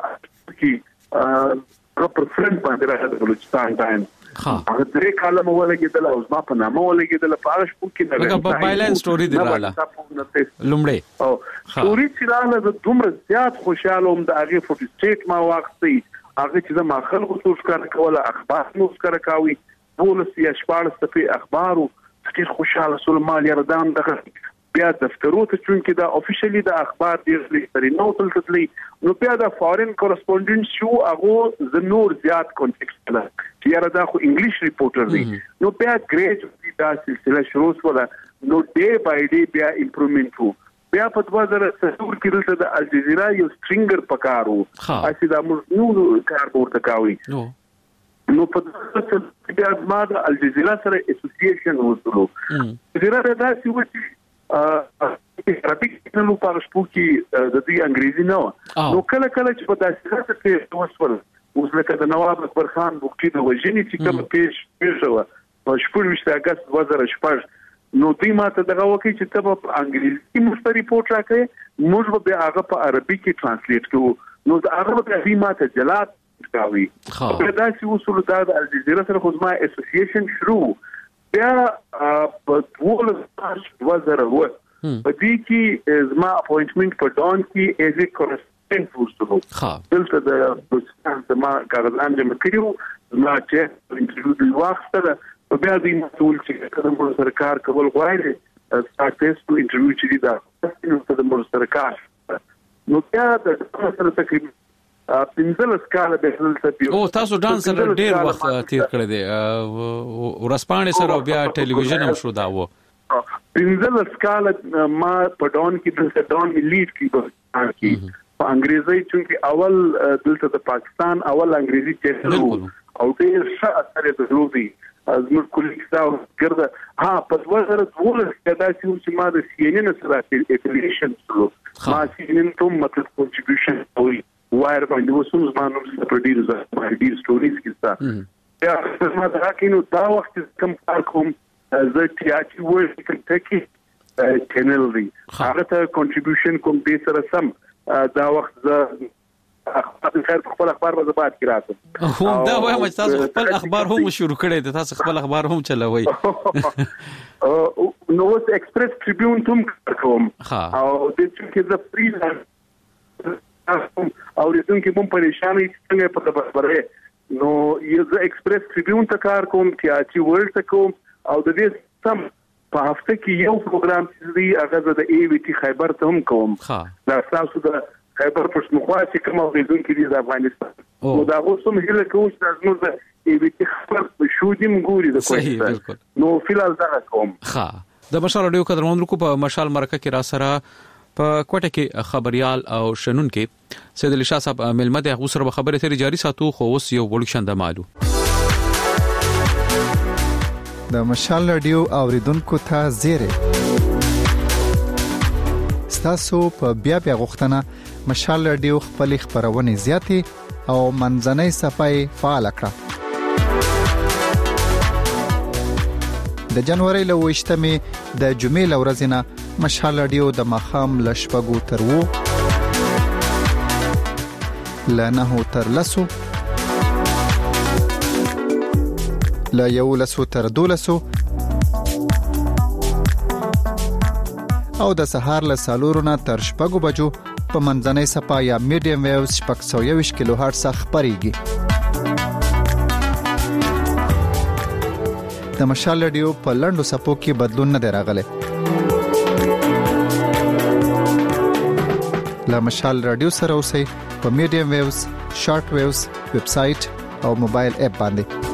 کې پر فرند باندې راځي بلوچستان ټایم هغه درې کالم ولګیدل او ما په نامه ولګیدل په هغه شپه کې نه لکه بایلین ستوري دی رااله لومړی او ستوري چې رااله د دومره زیات خوشاله هم د هغه فوټو سټیټ ما واخستي هغه چې ما خلکو څو ښکار کوله اخبار نو ښکار کوي پولیس یا شپږ صفحې اخبارو ډیر خوشاله سول مال یردان دغه بیا دفترو ته چونکې دا افیشلی د اخبار ډیر لري نو تللی نو بیا د فورن کورسپونډنټ شو هغه د نور زیات کانټیکست لا چې یاره دا خو انګلیش ریپورټر دی نو بیا ګریجویټلی دا سلسله شروع شوه نو ډے بای ډے بیا امپروومنت وو بیا په 2004 کې دلته د الجزیرا یو سترینګر پکارو اسی دا موږ نو کار ورته کوي نو په دغه څه بیا ما د الجزیرا سره اسوسییشن وسلو الجزیرا دا چې عربي نو په شپو کې د دې انګریزي نو کله چې په داسې کې وسول اوس لکه د نواب اکبر خان بوکي د وژنې چې کوم پیښ شو په 14 اگست 2014 نو دوی ماته دغه وکړي چې ته په انګریزي مست ریپورت راکړې موږ به هغه په عربي کې ترانسلیټ کوو نو هغه به دوی ماته جلات کوي په داسې اصول د الجزیرا سره خو ما اسوسییشن شروع بیا په 2000 په دې کې زما اپوینټمنت په ډان کې ایز ا کورسپونډنټ وسو دلته د بلوچستان ما کارګران جمع کړیو ما چې انټرویو دی واخته بیا دې مسؤل چې کوم سرکار کول غواړي سټیټس انټرویو چې دا نو د سرکار نو بیا د سره تقریبا 15 کال به دلته او تاسو ډانس سره ډیر وخت تیر کړی دی ورسپانې سره بیا ټلویزیون هم شو دا و 15 کال ما په ډون کې دلته ډون لیډ کی په انګریزي چې اول دلته د پاکستان اول انګریزي چینل او ډیر ښه اثر درلودي زموږ کولیګ ګرځه په 2012 کې دا چې ما د CNN سره افیلیشن سره ما CNN ته مطلب کنټریبیوشن کوي وایر باندې وسوم زمانو سره ډیر سټوریز کیسه یا ما دا کینو دا وخت کم کار کوم زه تیاتي ورک کنټکی چینل دی هغه ته کنټریبیوشن کوم دې سره سم دا وخت زه خیر خپل اخبار په زبات کې راځم هم دا وایم چې تاسو خپل اخبار هم شروع کړی دي تاسو خپل اخبار هم چلوي نو اوس ایکسپریس ټریبیون ته کوم او د چې د فریلانس او د څنګه کوم پریشانی څنګه په خبره نو یو ایکسپریس ټریبیون ته کار کوم چې ورلد ته کوم او د دې سم په هفته کې یو پروګرام چې هغه د ای وی ټی خیبر ته هم کوم دا تاسو د خیبر پښتونخوا چې کوم اوریدونکو دي د افغانستان نو دا اوسم هله کوم چې موږ د ای وی ټی خبر شو دیم ګوري د کوم نو فلال دا کوم د مشال رادیو قدرمن کو په مشال مرکه کې را سره په کوټه کې خبريال او شنن کې سید علي شاه صاحب ملمد هغه سره خبره تری جاری ساتو خو اوس یو وړکشند مالو د مشال رادیو اوریدونکو ته زیره تاسو په بیا غوښتنه مشال رادیو خپل خبرونه زیاتې او منځنۍ صفای فعال کړه د جنوري له 28مې د جمعې لورځنه مشال رادیو د مخام لشپګو تر وو لنه تر لسو لا یو لسو تر دولسو او د سهار له سالورونه تر شپږو بجو په منځنۍ صفا یا میډیم ویوز 620 کیلو هرتز خبريږي د مشال رادیو په لندو صفو کې بدلون نه راغلی لا مشال رادیو سره اوسئ په میډیم ویوز شارټ ویوز ویب سټ او موبایل اپ باندې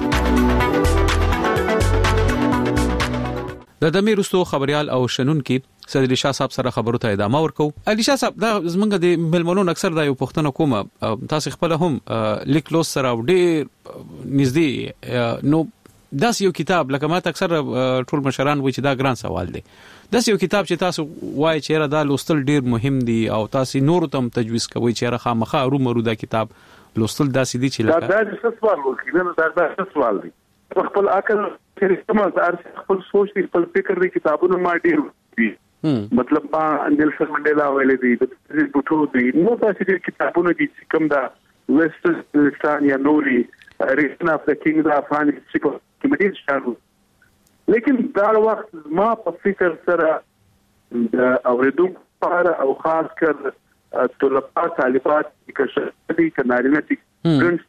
د دمیرستو خبريال او شنن کې سید علي شاه صاحب سره خبرو ته ادامه ورکو علي شاه صاحب دا زمونږ د ملمنون اکثر دا یو پښتنه کومه تاسو خپل هم لیکلوس سره ډېر نږدې نو داس یو کتاب لکه ماته اکثر ټول مشران وایي چې دا ګران سوال دی داس یو کتاب چې تاسو وایي چې را دا لوستل ډېر مهم دی او تاسو نور تم تجویز کوي چې را خامخا رومرو دا کتاب لوستل داسې دي چې لکه دا څه سوال ورکړي دا څه سوال دی خپل عقل چې کومه د خپل سوچ خپل فکر د کتابونو ما ډېر مطلب نیلسن منډیلا ویلې دي د بوټو دي نو تاسو د کتابونو دي چې کوم دا ویسټرن یا نوري ریشن اف د کینګ د افغان هیستوري کمیټي شارو لیکن دا وخت ما په فکر سره د اوریدونکو لپاره او خاص کر طلبه طالبات کې دي کنارینه دي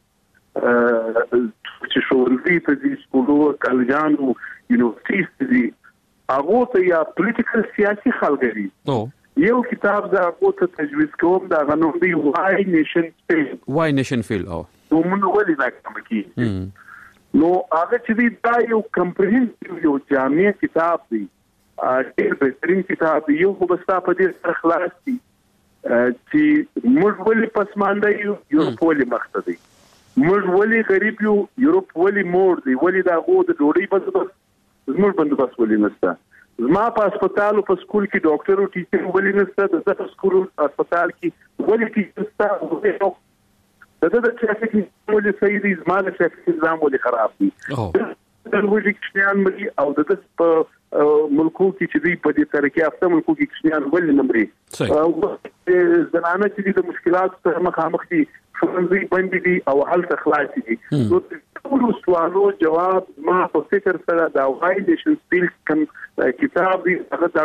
چې شوونځي ته دي سکولو کالجانو یونیورسيټي دي هغه ته یا پولیټیکل سیاسي خلګري یو کتاب دا هغه ته تجویز کوم دا غنوم دی وای نیشن فیل او نو موږ ولې دا کوم کی نو هغه چې دا یو کمپریهنسیو یو جامع کتاب دی ډېر بهترین کتاب دی یو خو بستا په دې سره خلاص دي چې موږ ولې پسمانده یو ولې مخته دي موږ ولې غریب یو یورپ ولې مور دی ولې دا غو د ډوډۍ بس زموږ بندوبست ولې نشته زما په هسپتال او په سکول کې ډاکټر او ټیچر ولې نشته د زړه سکول او هسپتال کې ولې ټیچر نشته د ټرافیک ولې صحیح دي زما د ټرافیک نظام ولې خراب دي د وګړي کښنیان ملي او د ملکو کې چې دی په دې طریقې افته ملکو کې کښنیان ولې نمرې زنانه چې د مشکلات سره مخامخ دي څنګه باندې دي او حل خلاص دي نو ټول سوالو جواب ما په فکر سره دا وای نیشن فیل کوم کتاب دی هغه دا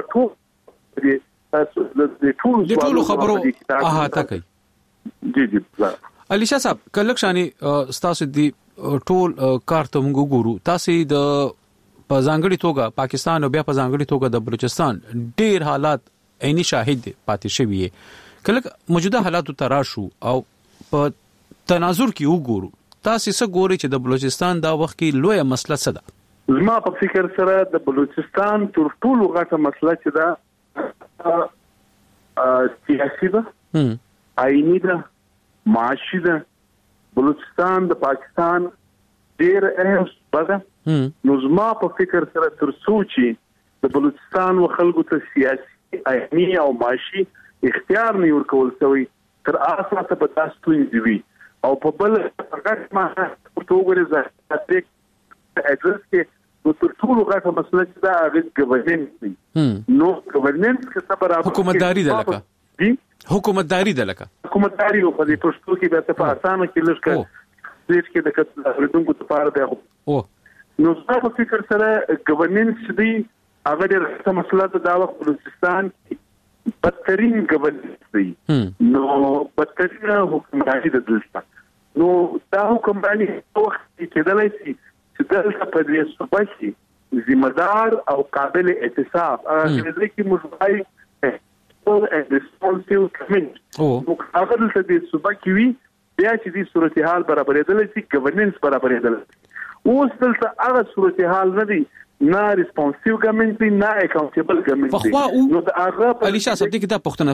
ټول خبرو احاطه کوي جی علي شاه صاحب کله شانی تاسو دی ټول کار ته موږ ګورو تاسو د په ځانګړي توګه پاکستان او بیا په ځانګړي توګه د بلوچستان ډېر حالات عیني شاهد پاتې شوی کله موجوده حالات تراشو او په تناظر کې وګورو تاسو څه ګوري چې د بلوچستان دا وخت کې لویه مسله څه ده؟ زما په فکر سره د بلوچستان تر ټولو غټه مسله چې دا سیاسي ده، آئینی ده، معاشي ده. بلوچستان د پاکستان ډېر اهم صوبه ده. نو زما په فکر سره تر څو چې د بلوچستان و خلکو ته سیاسي، آئینی او معاشي اختیار نه ورکول شوی تر اساسه په تاسو ستونزې وي. او په بل هغه ما ورته وګورئ چې اډرس کې نو تر ټولو غټه مسله چې دا هغه ګورننس دی. نو ګورننس کې څه برابر حکومتداري ده لکه حکومتداري په دې پښتو کې به په اسانه کې لږ کې کې د کتابونو لپاره دی. نو زما په فکر سره ګورننس دی هغه ډېره مسله ده. دا وخت بلوچستان بدترین ګورننس دی. نو بدترین حکومتداري ده دلته. نو دا حکومتداري وخت کې کېدلای شي چې دلته په دې صوبه کې ذمہدار او قابل احتساب هغه کې مشوای and responsive community. نو هغه دلته د صوبه کې وي بیا چې دې صورتحال برابرېدل شي، ګورننس برابرېدل. اوس دلته هغه صورتحال نه دی، نه ریسپانسیو ګورنمنت دی، نه اکاونټیبل ګورنمنت دی. نو دا هغه علي شاه صاحب دې دا پښتنه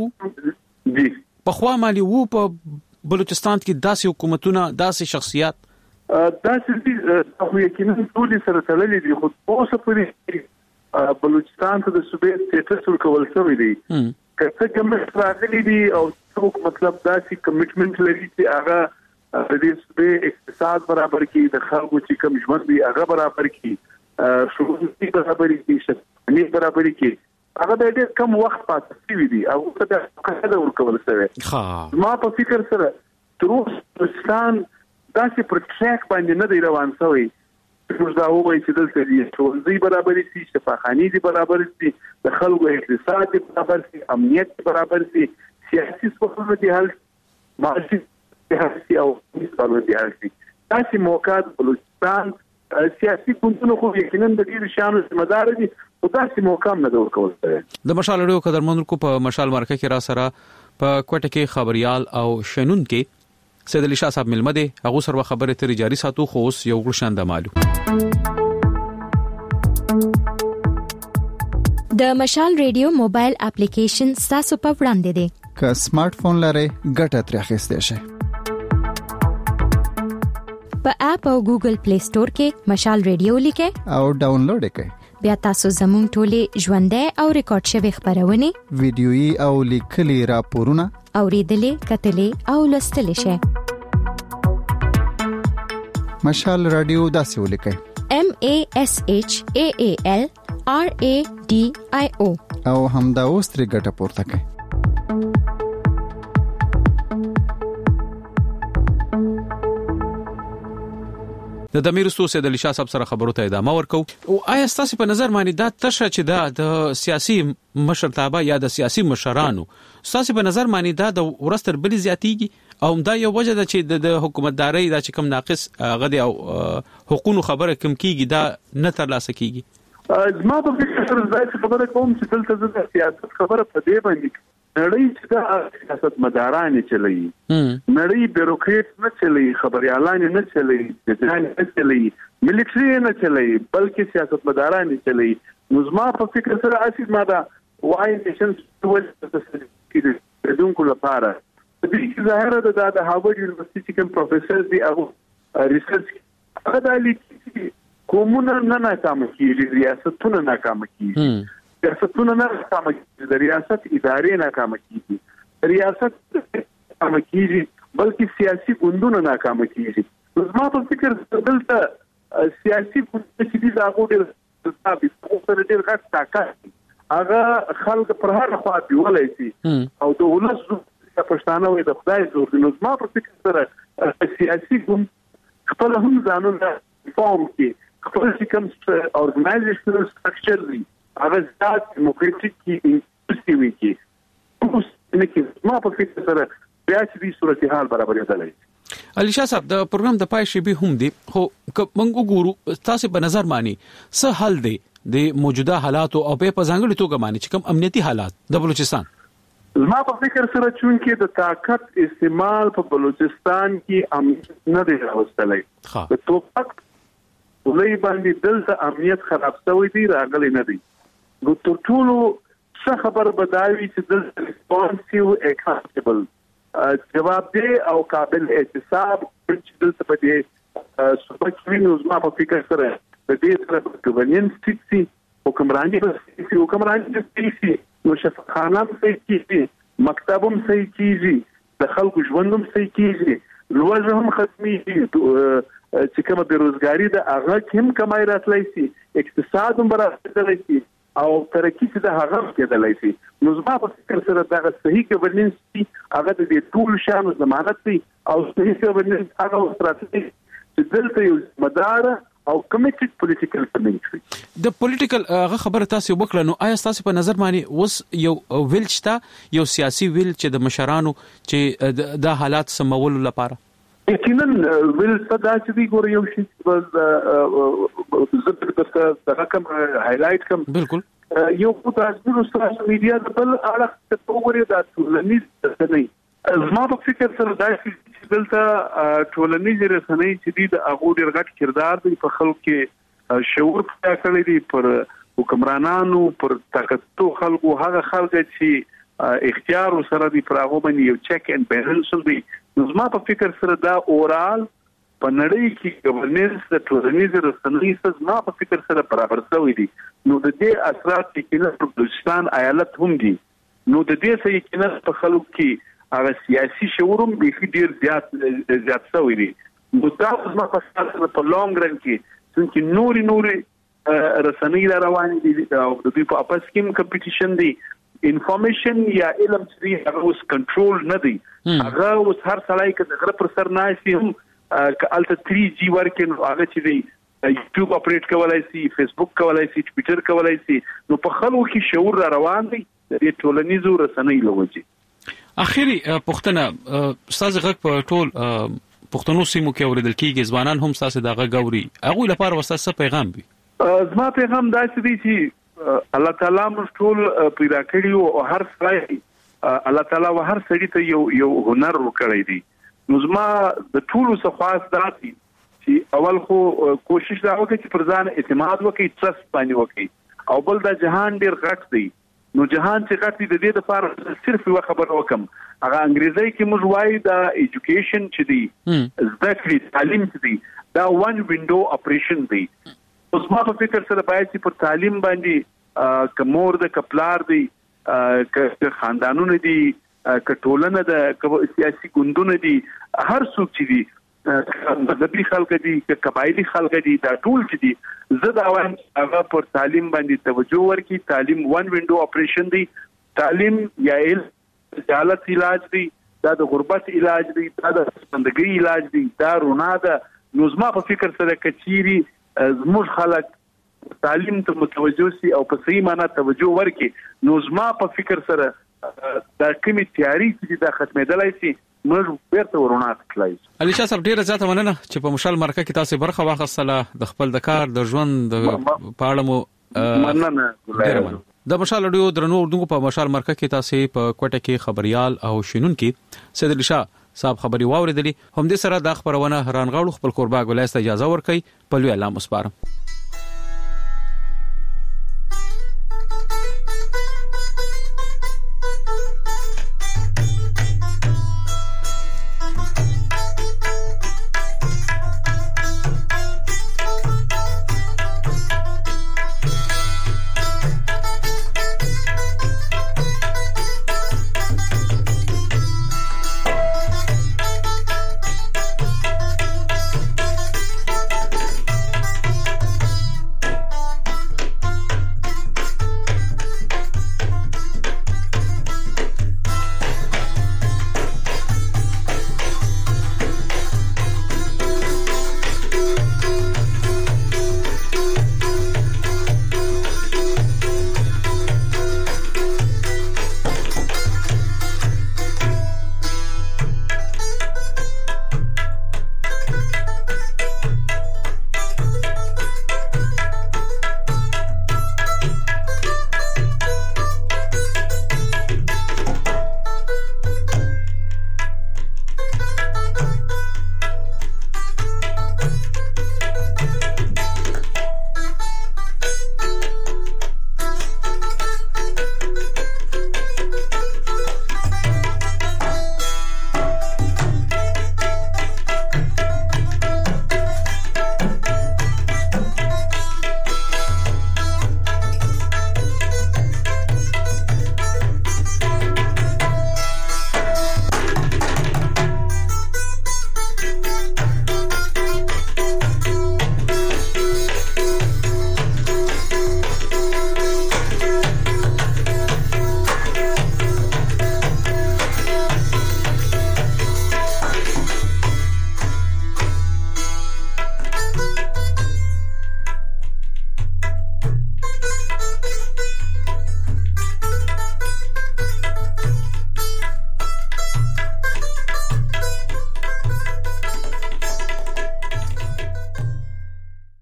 پخوا مالي وو په بلوچستان کې داسې حکومتونه، داسې شخصیات داسې خو یقینا ټول سره تړلې دي. خو اوس په بلوچستان ته د صوبې سټیټس ورکول شوی دی. کله ګورنمنت راغلی دی او څوک مطلب داسې کمټمنټ لري چې هغه د دې صوبې اقتصاد برابر کړي، د خلکو چې کوم ژوند دی هغه برابر کړي، شغلي برابر کړي، شخصي برابر کړي. هغه د ډېر کم وخت پاتې شوی دی او څه د کله ورکول شوی. ما په فکر سره تر اوسه بلوچستان داسې پر ټریک باندې نه دی روان شوی. موږ دا وایو چې دلته دي شغلي برابر شي، شفاخاني دي برابر شي، د خلکو اقتصاد دي برابر شي، امنیت برابر شي، سیاسي څه دي حل معاشي سیاسي او اقتصادي دي حل شي. داسې موقعات بلوچستان سیاسي ګوندونو خو یقینا د دې شانو ذمہدار دي او داسې موقع نه ورکول شوی. د مشال اړیو قدرمنونکو په مشال مرکه کې را سره په کوټه کې خبريال او شنون کې سید علي شاه صاحب ملمه دي. هغه سره خبره تر جاري ساتو خو اوس یو غشند مالو. د مشال ریډیو موبایل اپلیکیشن تاسو په وړاندې دی. که سمارټ فون لرئ ګټه ترې اخیستئ شئ. په اپ او ګوګل پلی سٹور کې مشال ریډیو لیکئ او ډاونلوډ کړئ. بیا تاسو زموږ ټولې ژوندۍ او ریکارډ شوی خبرونه، ویډیويي او لیکلي راپورونه اوریدلې، کتلې او لوستلې شئ. مشال رادیو داسې ولیکئ: MASHAALRADIO او همدا اوس ترې ګټه پورته کړئ. د دمیرستو سید علي شاه صاحب سره خبرو ته ادامه ورکو. او آیا تاسو په نظر باندې دا تشه چې دا د سیاسي مشرتابه یا د سیاسي مشرانو تاسو په نظر باندې دا د ورستر بلی زیاتیږي او دا یو وجه ده چې د حکومتداري دا چې کم ناقص غدي او حقوقو خبره کم کیږي دا نه ترلاسه کیږي؟ زما په فکر سره دا خبره کوم چې دلته د سیاست خبره په دې باندې نړۍ چې دا سیاست مداران چلوي، نړۍ بیروکریټ نه چلوي، خبريالان نه چلوي، ځان نه چلوي، ملټري نه چلوي، بلکې سیاست مداران چلوي. نو زما په فکر سره اصلي ماده وای نیشن ټول د دونکو لپاره د دې ظاهره ده د هارورډ یونیورسيټي کې پروفیسور دی او ریسرچ هغه د لیکي کومونه نه ناکام کیږي، ریاستونه ناکام کیږي، ریاستونه نه ناکام کیږي، د ریاست ادارې ناکام کیږي، ریاست ناکام کیږي، بلکې سیاسي ګوندونه ناکام کیږي. زما په فکر دلته سیاسي ګوند چې دي هغه ډېر ثابت او ډېر غټ طاقت هغه خلک پر هر خوا دیولای شي او د ولس پښتانه وي د خدای زور. نو زما په فکر سره سیاسي ګوند خپل هم ځانونه فارم کې خپل کوم اورګنایزیشنل سټرکچر دی هغه ذات دیموکراتیک کې انټرسټیوي کې اوس نه کې زما په فکر سره بیا چې دې صورتحال برابرېدلای. علي شاه صاحب د پروګرام د پای شی به هم دی خو موږ وګورو تاسو په نظر مانی څه حل دی د موجوده حالات او په ځانګړي توګه مانی چې کوم امنیتي حالات د بلوچستان؟ زما په فکر سره چې د طاقت استعمال په بلوچستان کې امنیت نه دی راوستلی د توپک ولې باندې دلته امنیت خراب شوی دی راغلی نه دی نو تر ټولو څه خبر بداوي چې دلته ریسپانسیو اکاونټیبل جوابدeh او قابل احتساب چې دلته په دې سپکوي نو زما په فکر سره د دې سره ګورننس سي حکمرانی به حکمرانی سي نو شفاخانه صحیح کیږي مکتبم صحیح کیږي د خلکو ژوندم صحیح کیږي لوځه هم ختمي چې کومه بیروزګاری د هغه کم کمای راتلای شي اقتصاد هم برابر شي او ترقی چې د هغه کېدلای شي نو زما په فکر سره دا صحیح ګورننس هغه د ټول شان ضمانت دی او صحیح ګورننس هغه ستراتیژي چې دلته یو مدار او کمیټډ پولیټیکل کمیټری د پولیټیکل هغه خبره تاسو وکړه نو آیا تاسو په نظر باندې اوس یو ویل شته یو سیاسي ویل چې د مشرانو چې د حالات سمولو لپاره یقینا ویل صدا چې دی ګور یو شي زه د رقم هایلایټ کوم بالکل یو په تاسو سوشل میډیا د بل اړه ته وګورئ دا ټولنیز رسنۍ زما په فکر سره دا چې دلته ټولنیز رسنۍ چې دی د هغه ډېر غټ کردار دی په خلکو کې شعور پیدا کړی دی پر حکمرانانو پر طاقتو خلکو هغه خلک چې اختیار سره دی پر هغه باندې یو چیک اینڈ بیلنس دی زما په فکر سره دا اورال په نړۍ کې ګورننس د ټولنیز رسنۍ سره زما په فکر سره برابر شوی دی نو د دې اثرات کې په بلوچستان ایالت هم دي نو د دې سره کې په خلکو کې هغه سیاسي شعورم به ډیر زیات شوی دی نو دا زما په فکر سره په لانګ رن کې څنګه نوري رسنۍ روان دي او د دې په اپس کې کمپټیشن دی انفارمیشن یا علم چې هغه اوس کنټرول نه دی هغه اوس هر سړی کې غره پر سر نه شي هم کالته 3G ورکن هغه چې دی یوټیوب اپریټ کولای شي فیسبوک کولای شي ټوئیټر کولای شي نو په خلکو کې شعور روان دی د ټولنیزو رسنۍ لوجي اخیری پښتنه استاد غږ په ټول پښتنو سیمو کې اوریدل کیږي ځوانان هم تاسو دغه غوري هغه لپاره وساسه پیغام وي زما پیغام دا چې دی الله تعالی موږ ټول پیدا کړیو او هر ځای الله تعالی و هر سړي ته یو هنر ورکړی دی نو زما د ټول څه خاص دراتي چې اول خو کوشش دا وکړي چې پر ځان اعتماد وکړي ترست باندې وکړي او بل د جهان ډیر غټ دی نو جهان چې غټ دی د دې لپاره صرف یو خبر وکم هغه انګریزي کې موږ وایي دا ایجوکیشن چې دی زده کړې تعلیم چې دی دا وان وینډو اپریشن دی اوس ما په فکر سره باید چې پر تعلیم باندې کمور د کپلار دی ک خاندانونه دي ک ټولنه د سیاسي ګوندونه دي هر څوک چې دي مذهبي خلک دي ک قبایلی خلک دي دا ټول چې دي زه دا وایم هغه پر تعلیم باندې توجه ورکړي تعلیم وان وینډو اپریشن دی تعلیم یا جهالت علاج دی دا د غربت علاج دی دا د بندګۍ علاج دی دا رونا ده نو زما په فکر سره کچيري زموږ خلک تعلیم ته متوجه سي او په صحیح معنی توجه ورکړي نو زما په فکر سره دا کومي تیاری چې دا ختمېدلای سي موږ بیرته ورونه تلای علي شاه صاحب ډیره زیاته مننه چې په مشال مرکه کې تاسو برخه واخیستله د خپل د کار د ژوند د پاړه مو مننه د مشال اډیو درنو اردو په مشال مرکه کې تاسو په کوټه کې خبريال او شنن کې سید علي شاه صاحب خبري واوریدلی هم دې سره د خبرونه رانغاړو خپل قربا ګولایسته اجازه ورکړي په لوی الله مسپارم